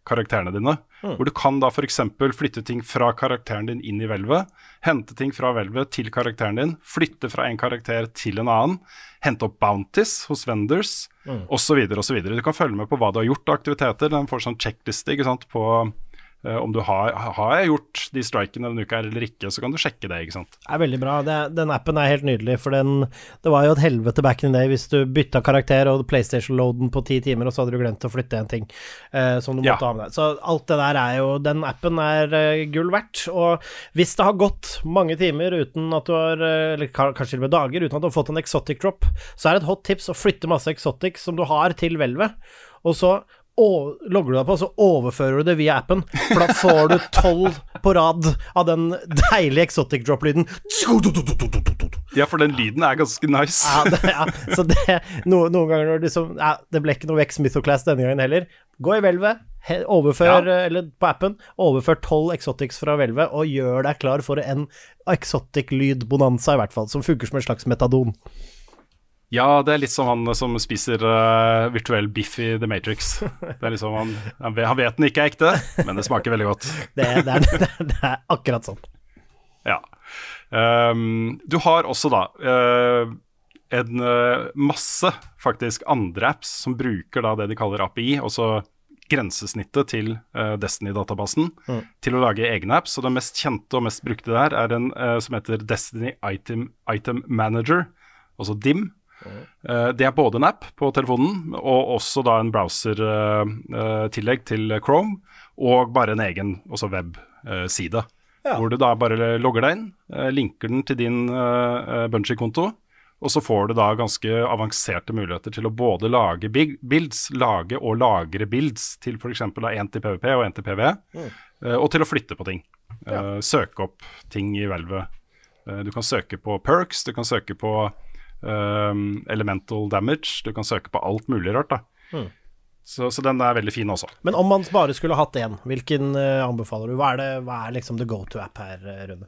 karakterene dine, mm. hvor du kan da for eksempel flytte ting fra karakteren din inn i hvelvet, hente ting fra hvelvet til karakteren din, flytte fra en karakter til en annen, hente opp bounties hos vendors, mm. og så videre og så videre. Du kan følge med på hva du har gjort av aktiviteter, den får sånn checkliste, ikke sant, på Uh, om du har, har jeg gjort de strikene denne uka eller ikke, så kan du sjekke det, ikke sant? Det er veldig bra. Det, den appen er helt nydelig, for den, det var jo et helvete back in the day hvis du bytta karakter og PlayStation-loaden på ti timer, og så hadde du glemt å flytte en ting uh, som du måtte ja. ha med deg. Så alt det der er jo, den appen er uh, gull verdt, og hvis det har gått mange timer uten at du har, uh, eller kanskje til og med dager, uten at du har fått en exotic drop, så er det et hot tips å flytte masse exotics som du har til hvelvet, og så og logger du deg på, så overfører du det via appen, for da får du tolv på rad av den deilige exotic drop-lyden. Ja, for den lyden er ganske nice. Ja, det, ja. Så det, no, noen ganger når det, så, ja, det ble ikke noe vekk Mythoclast denne gangen heller. Gå i hvelvet, overfør, ja. eller på appen, overfør tolv exotics fra hvelvet, og gjør deg klar for en exotic-lyd-bonanza i hvert fall, som funker som en slags metadon. Ja, det er litt som han som spiser uh, virtuell biff i The Matrix. Det er liksom, han, han, vet, han vet den ikke er ekte, men det smaker veldig godt. det, det, er, det, er, det er akkurat sånn. Ja. Um, du har også da uh, en uh, masse faktisk andre apps som bruker da det de kaller A P I, altså grensesnittet til uh, Destiny-databasen, mm. til å lage egne apps. Og den mest kjente og mest brukte der er en uh, som heter Destiny Item, Item Manager, altså D I M. Mm. Uh, det er både en app på telefonen og også da en browser-tillegg uh, uh, til Chrome, og bare en egen også web-side, uh, ja. hvor du da bare logger deg inn, uh, linker den til din uh, Bungie-konto, og så får du da ganske avanserte muligheter til å både lage builds, lage og lagre builds til for eksempel da en til PvP og en til PvE, mm. uh, og til å flytte på ting. Ja. Uh, søke opp ting i hvelvet. Uh, du kan søke på perks, du kan søke på Um, elemental damage, du kan søke på alt mulig rart da. Mm. Så, så den er veldig fin også. Men om man bare skulle hatt en, hvilken uh, anbefaler du? Hva er, det, hva er liksom the go-to-app her, Rune?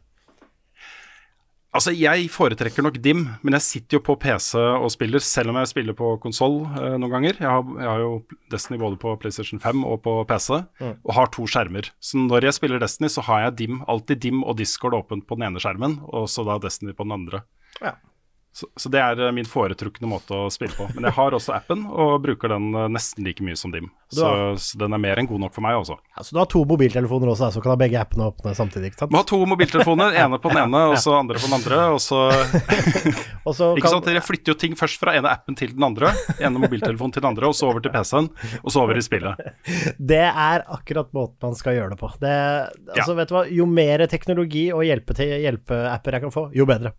Altså, jeg foretrekker nok D I M, men jeg sitter jo på P C og spiller, selv om jeg spiller på konsol uh, noen ganger. Jeg har, jeg har jo Destiny både på PlayStation fem og på P C, mm. og har to skjermer. Så når jeg spiller Destiny, så har jeg D I M, alltid D I M og Discord åpent på den ene skjermen, og så da Destiny på den andre. Ja. Så, så det er min foretrukne måte å spille på. Men jeg har også appen, og bruker den nesten like mye som D I M. Så, så den er mer enn god nok for meg også. Ja, så du har to mobiltelefoner også, så kan du ha begge appene åpne samtidig, ikke sant? Du har to mobiltelefoner, ene på den ene, og så andre på den andre, og så... og så ikke kan... sant, jeg flytter jo ting først fra ene appen til den andre, ene mobiltelefonen til den andre, og så over til P C-en, og så over i spillet. Det er akkurat måten man skal gjøre det på. Det, altså, ja. vet du hva, jo mer teknologi og hjelpe til, hjelpeapper jeg kan få, jo bedre.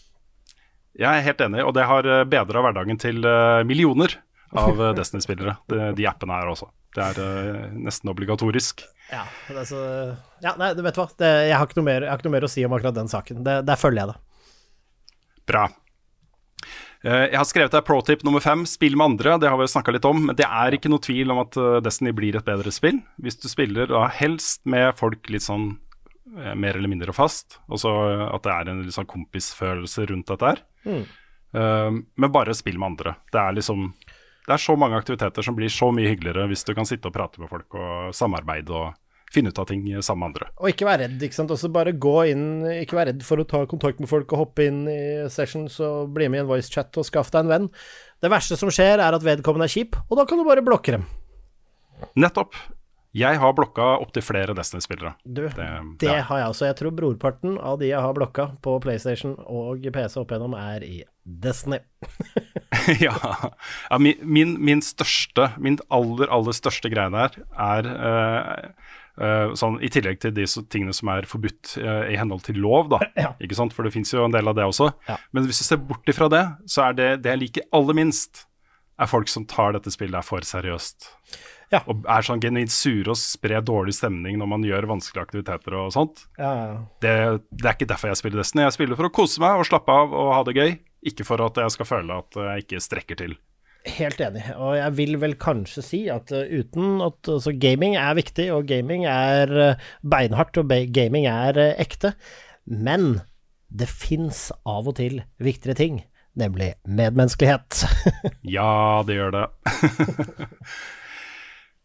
Jeg er helt enig, og det har bedret hverdagen til uh, millioner av uh, Destiny-spillere, de, de appene her også. Det er uh, nesten obligatorisk. Ja, det er så, ja nei, du vet hva, det, jeg, har ikke noe mer, jeg har ikke noe mer å si om akkurat den saken. Det, der følger jeg det. Bra. Uh, jeg har skrevet der pro-tip nummer fem, spill med andre, det har vi snakket litt om, men det er ikke noe tvil om at uh, Destiny blir et bedre spill. Hvis du spiller da helst med folk litt sånn mer eller mindre fast, og så at det er en litt sånn kompisfølelse rundt dette her. Mm. Uh, men bare spill med andre. Det er liksom det er så mange aktiviteter som blir så mye hyggeligere hvis du kan sitte og prate med folk og samarbeide og finne ut av ting sammen med andre. Og ikke være redd, ikke sant? Også bare gå inn, ikke være redd for å ta kontakt med folk og hoppe inn i sessions og bli med i en voice chat og skaffe deg en venn. Det verste som skjer er at vedkommende er kjip, og da kan du bare blokke dem. Nettopp. Jeg har blokka opp til flere Destiny-spillere. Du, det, det ja. har jeg også. Jeg tror brorparten av de jeg har blokka på PlayStation og P C opp igjennom er i Destiny. ja, ja min, min, min største, min aller, aller største greie der er uh, uh, sånn, i tillegg til de tingene som er forbudt uh, i henhold til lov, da, ja. ikke sant? For det finnes jo en del av det også. Ja. Men hvis du ser bort ifra det, så er det det jeg liker aller minst, er folk som tar dette spillet for seriøst. Ja. Og er sånn genuint sure og sprer dårlig stemning når man gjør vanskelige aktiviteter og sånt. Ja, ja. Det, det er ikke derfor jeg spiller Destiny. Jeg spiller for å kose meg og slappe av og ha det gøy, ikke for at jeg skal føle at jeg ikke strekker til. Helt enig, og jeg vil vel kanskje si at uh, uten at altså, gaming er viktig, og gaming er uh, beinhardt, og gaming er uh, ekte, men det finnes av og til viktigere ting, nemlig medmenneskelighet. ja, det gjør det.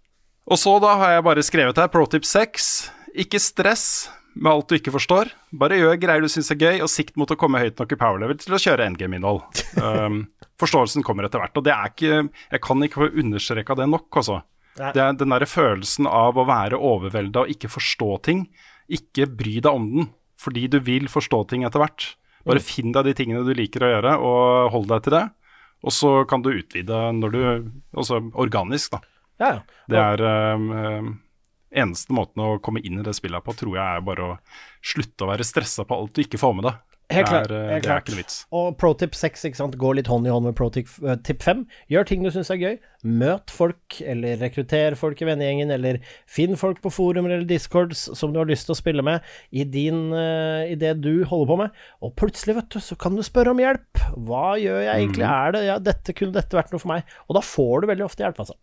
Og så da har jeg bare skrevet her, ProTip seks, ikke stress med alt du ikke forstår. Bare gjør greier du synes er gøy, og sikt mot å komme høyt nok i power level til å kjøre endgame-innhold. Um, forståelsen kommer etter hvert, og det er ikke, jeg kan ikke få understreket det nok, altså. Det er den der følelsen av å være overveldet og ikke forstå ting. Ikke bry deg om den, fordi du vil forstå ting etter hvert. Bare mm. finn deg de tingene du liker å gjøre, og hold deg til det. Og så kan du utvide når du, altså organisk da. Ja, ja. Det er um, eneste måten å komme inn i det spillet på, tror jeg er bare å slutte å være stresset på alt du ikke får med deg. Helt klart, det er, helt det klart. Er ikke noe vits. Og ProTip seks, ikke sant, går litt hånd i hånd med ProTip fem. Gjør ting du synes er gøy. Møt folk, eller rekrutter folk i vennegjengen, eller finn folk på forum eller discords som du har lyst til å spille med i, din, uh, i det du holder på med. Og plutselig, vet du, så kan du spørre om hjelp. Hva gjør jeg egentlig? Mm. Er det, ja, dette kunne dette vært noe for meg? Og da får du veldig ofte hjelp, altså.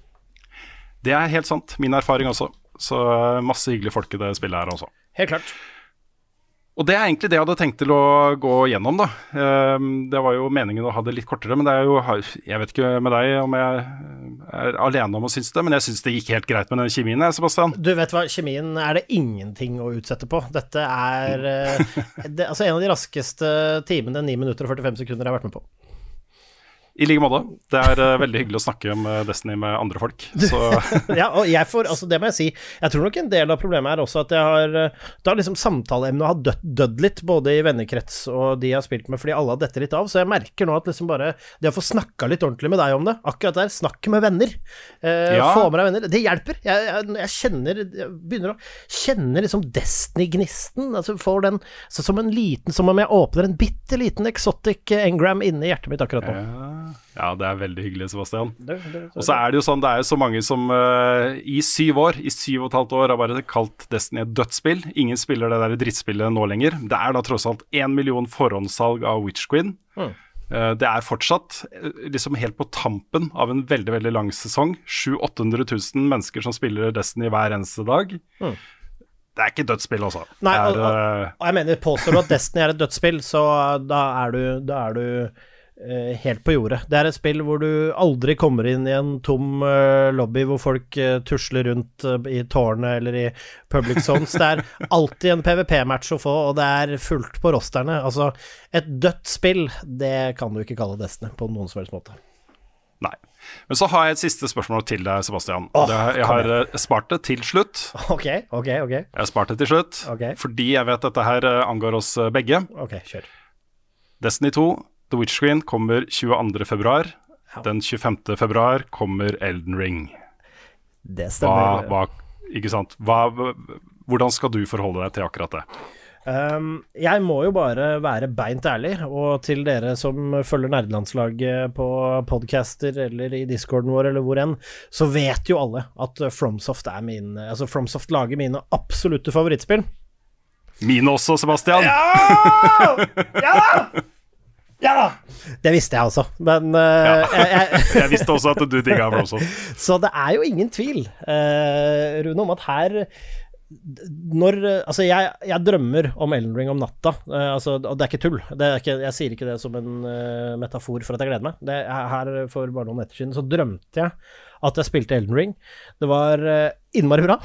Det er helt sant. Min erfaring også. Så masse hyggelige folk i det spillet her også. Helt klart. Og det er egentlig det jeg hadde tenkt til å gå gjennom da. Det var jo meningen å ha det litt kortere, men det er jo, jeg vet ikke med deg om jeg er alene om å synes det, men jeg synes det gikk helt greit med den kjemien, Sebastian. Du vet hva, kjemien er det ingenting å utsette på. Dette er det, altså en av de raskeste timene, ni minutter og førtifem sekunder jeg har vært med på. I like måte. Det er uh, veldig hyggelig å snakke om uh, Destiny med andre folk. Så. Ja, og jeg får, altså det må jeg si, jeg tror nok en del av problemet er også at jeg har, da liksom samtaleemnet har dødd, dødd litt, både i vennekrets og de jeg har spilt med, fordi alle har dette litt av, så jeg merker nå at liksom bare, det å få snakket litt ordentlig med deg om det, akkurat der, snakke med venner, uh, ja. Få med deg venner, det hjelper. Jeg, jeg, jeg kjenner, jeg begynner å kjenne liksom Destiny-gnisten, altså får den, så som en liten, som om jeg åpner en bitteliten exotic engram inne i hjertet mitt akkurat nå. Ja. Ja, det er veldig hyggelig, Sebastian. Og så er det jo sånn, det er jo så mange som uh, i syv år, i syv og et halvt år har bare kalt Destiny et dødsspill. Ingen spiller det der drittspillet nå lenger. Det er da tross alt en million forhåndssalg av Witch Queen. Mm. Uh, det er fortsatt uh, liksom helt på tampen av en veldig, veldig lang sesong. sju til åtte hundre tusen mennesker som spiller Destiny hver eneste dag. Mm. Det er ikke et dødsspill også. Nei, er, og, og, og jeg mener, påstår du at Destiny er et dødsspill, så da er du, da er du helt på jordet. Det er et spill hvor du aldri kommer inn i en tom uh, lobby hvor folk uh, tusler rundt uh, i tårnet eller i public zones. Det er alltid en PvP-match å få, og det er fullt på rosterne. Altså, et dødt spill, det kan du ikke kalle Destiny på noen som helst måte. Nei. Men så har jeg et siste spørsmål til deg, Sebastian. Oh, det, jeg har uh, spart det til slutt. Ok, ok, ok. Jeg har spart det til slutt, okay. Fordi jeg vet at dette her uh, angår oss uh, begge. Ok, kjør. Destiny to The Witch Queen kommer tjueandre februar. Ja. Den tjuefemte februar kommer Elden Ring. Det stemmer. Hva, hva, ikke sant? Hva, hvordan skal du forholde deg til akkurat det? Um, jeg må jo bare være beint ærlig, og til dere som følger Nerdelandslaget på podcaster eller i Discorden vår eller hvor enn, så vet jo alle at FromSoft er min, altså FromSoft lager mine absolutte favorittspill. Mine også, Sebastian! Ja! Ja! Ja da! Det visste jeg også, men uh, ja. jeg, jeg, jeg visste også at du digget FromSoft. Så det er jo ingen tvil, uh, Rune, om at her når, altså jeg, jeg drømmer om Elden Ring om natta, uh, altså, og det er ikke tull, det er ikke, jeg sier ikke det som en uh, metafor for at jeg gleder meg. Det er her for bare noen netter siden, så drømte jeg at jeg spilte Elden Ring. Det var uh, innmari bra.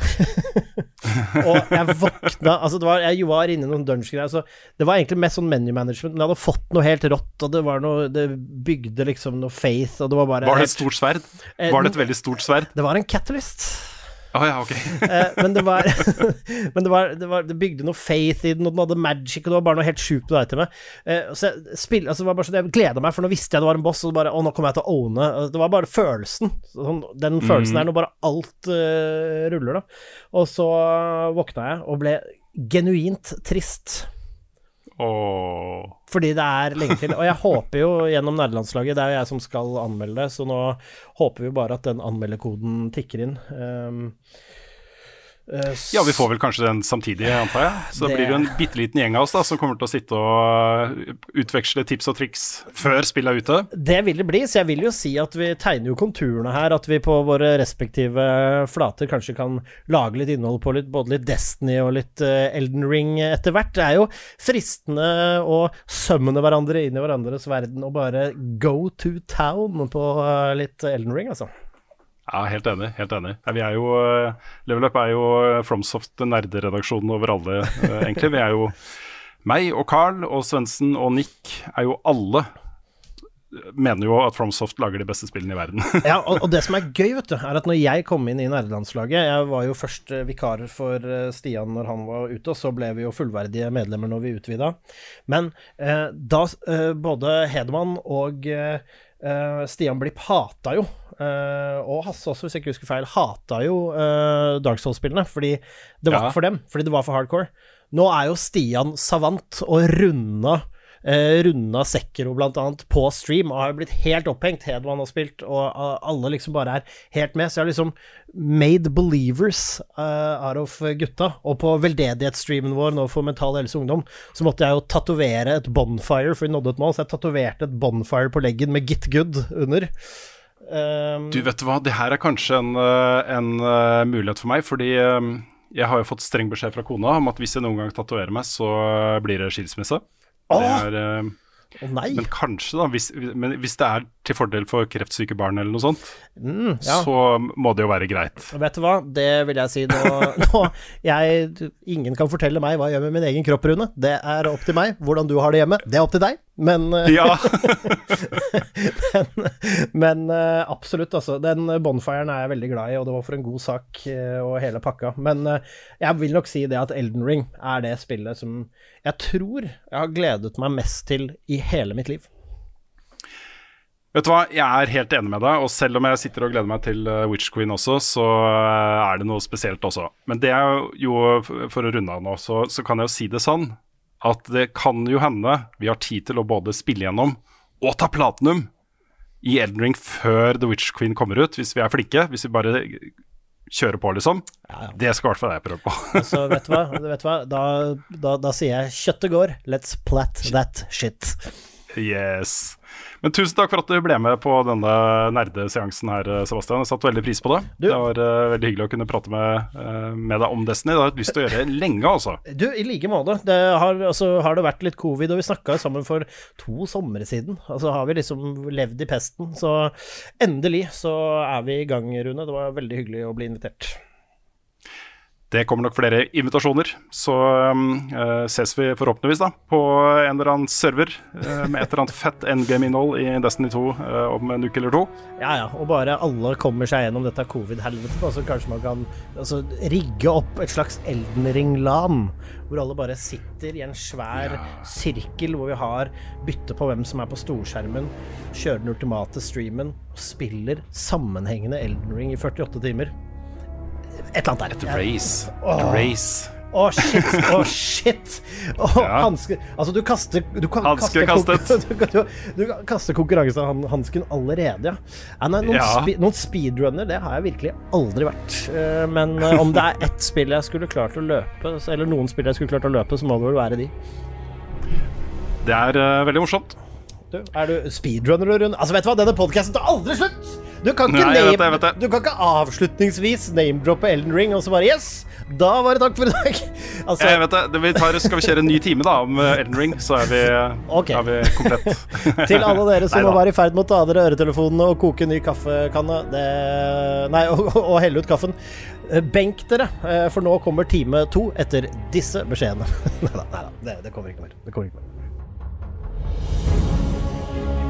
Og jeg våkna, altså det var, jeg var inne i noen dungeon-greier, så det var egentlig mest sånn menu management, men jeg hadde fått noe helt rått, og det var noe, det bygde liksom noe faith, og det var bare... Var det et stort sverd? Var det et veldig stort sverd? Det var en catalyst. Å oh, ja, ok. eh, men det var, men det var, det var, det bygde noe faith i den, og den hadde magic, og det var bare noe helt sjukt på deg til meg. Eh, så jeg spill, altså det var bare sånn, jeg gledet meg, for nå visste jeg det var en boss, og bare, å, nå kommer jeg til å owne. Det var bare følelsen. Sånn, den følelsen er når bare alt uh, ruller da. Og så våkna jeg, og ble genuint trist. Oh. Fordi det er lenge til, og jeg håper jo gjennom Nerdelandslaget, det er jo jeg som skal anmelde det, så nå håper vi bare at den anmeldekoden tikker inn. Um, uh, ja, vi får vel kanskje den samtidig, antar jeg. Så det blir det en bitteliten gjeng av oss da, som kommer til å sitte og utveksle tips og triks før spillet er ute. Det vil det bli, så jeg vil jo si at vi tegner jo konturene her, at vi på våre respektive flater kanskje kan lage litt innhold på litt, både litt Destiny og litt uh, Elden Ring etter hvert. Det er jo fristende å sømmene hverandre inn i hverandres verden og bare go to town på uh, litt Elden Ring, altså. Ja, helt enig. helt enig. Ja, vi er jo, Level Up er jo FromSoft nerderedaksjonen over alle, egentlig. Vi er jo meg og Carl og Svendsen og Nick er jo alle mener jo at FromSoft lager de beste spillene i verden. Ja, og, og det som er gøy, vet du, er at når jeg kom inn i nerdelandslaget, jeg var jo først vikar for Stian når han var ute, og så ble vi jo fullverdige medlemmer når vi utvidet. Men eh, da eh, både Hedemann og eh, Stian Blipp hata jo, eh, og Hasse også, hvis jeg ikke husker feil, hata jo eh, Dark Souls-spillene, fordi det var ikke for dem, fordi det var for hardcore. Nå er jo Stian savant og runda Eh, runda Sekiro blant annet på stream, og har jo blitt helt opphengt. Hedman har spilt, og uh, alle liksom bare er helt med, så jeg har liksom made believers uh, out of gutta, og på veldedighetsstreamen vår nå for Mental Helse Ungdom, så måtte jeg jo tatovere et bonfire, for vi nådde et mål, så jeg tatoverte et bonfire på leggen med Git Good under. Um, du vet hva, det her er kanskje en, en uh, mulighet for meg, fordi um, jeg har jo fått streng beskjed fra kona om at hvis jeg noen gang tatoverer meg, så blir det skilsmisse. Det er, uh, oh, nei. Men kanskje da, hvis, men hvis det er til fordel for kreftsyke barn eller noe sånt, mm, ja. så må det jo være greit. Vet du hva, det vil jeg si nå, nå jeg, ingen kan fortelle meg hva jeg gjør med min egen kropp, Rune. Det er opp til meg. Hvordan du har det hjemme, det er opp til deg. Men, ja. men, men absolutt, altså. Den bonfiren er jeg veldig glad i, og det var for en god sak og hele pakka. Men jeg vil nok si det at Elden Ring er det spillet som jeg tror jeg har gledet meg mest til i hele mitt liv. Vet du hva, jeg er helt enig med deg, og selv om jeg sitter og gleder meg til uh, Witch Queen også, så uh, er det noe spesielt også. Men det er jo, for å runde av nå, så, så kan jeg jo si det sånn, at det kan jo hende vi har tid til å både spille gjennom og ta platinum i Elden Ring før The Witch Queen kommer ut, hvis vi er flinke, hvis vi bare kjører på liksom. Ja, ja. Det skal i hvert fall jeg prøve på. Så vet du hva, vet du hva? Da, da, da sier jeg kjøttet går, let's plat that shit. Yes. Men tusen takk for at du ble med på denne nerdeseansen her, Sebastian. Jeg satt veldig pris på det. Du, det var uh, veldig hyggelig å kunne prate med, uh, med deg om Destiny. Det har jeg lyst til å gjøre lenge, altså. Du, i like måte. Det har, altså, har det vært litt covid, og vi snakket sammen for to somre siden. Altså har vi liksom levd i pesten. Så endelig så er vi i gang, Rune. Det var veldig hyggelig å bli invitert. Det kommer nok flere invitasjoner, så um, uh, ses vi forhåpentligvis da på en eller annen server uh, med et eller annet fett endgame-innhold i Destiny to uh, om en uke eller to. Ja, ja, og bare alle kommer seg gjennom dette covid-helvete, så kanskje man kan altså, rigge opp et slags Elden Ring-lan, hvor alle bare sitter i en svær ja. sirkel, hvor vi har bytte på hvem som er på storskjermen, kjører den ultimate streamen, og spiller sammenhengende Elden Ring i førtiåtte timer. Et eller annet der. Et race. Et race. Å, oh, shit. Å, oh, shit. Oh, ja. Hanske. Altså, du kaster Du kan Hanske kaste kastet. Du, du, du kaster konkurransehansken allerede, ja. ja nei, noen, ja. Spe, noen speedrunner, det har jeg virkelig aldri vært. Uh, men uh, om det er ett spill jeg skulle klart å løpe, eller noen spill jeg skulle klart å løpe, så må det vel være de. Det er uh, veldig morsomt. Du, er du speedrunner og rundt? Altså, vet du hva? Denne podcasten tar aldri slutt! Du kan ikke, Nei, name, jeg vet det, jeg vet det. Du kan ikke avslutningsvis name-droppe Elden Ring og så bare yes, da var det takk for i dag. Altså, jeg vet det. Vi tar, skal vi kjøre en ny time da om Elden Ring, så er vi, okay. er vi komplett. Til alle dere som må være i ferd med å ta dere øretelefonene og koke en ny kaffekanne, det, nei, og, og helle ut kaffen. Benk dere, for nå kommer time to etter disse beskjedene. Neida, neida, det, det kommer ikke mer. Det kommer ikke mer.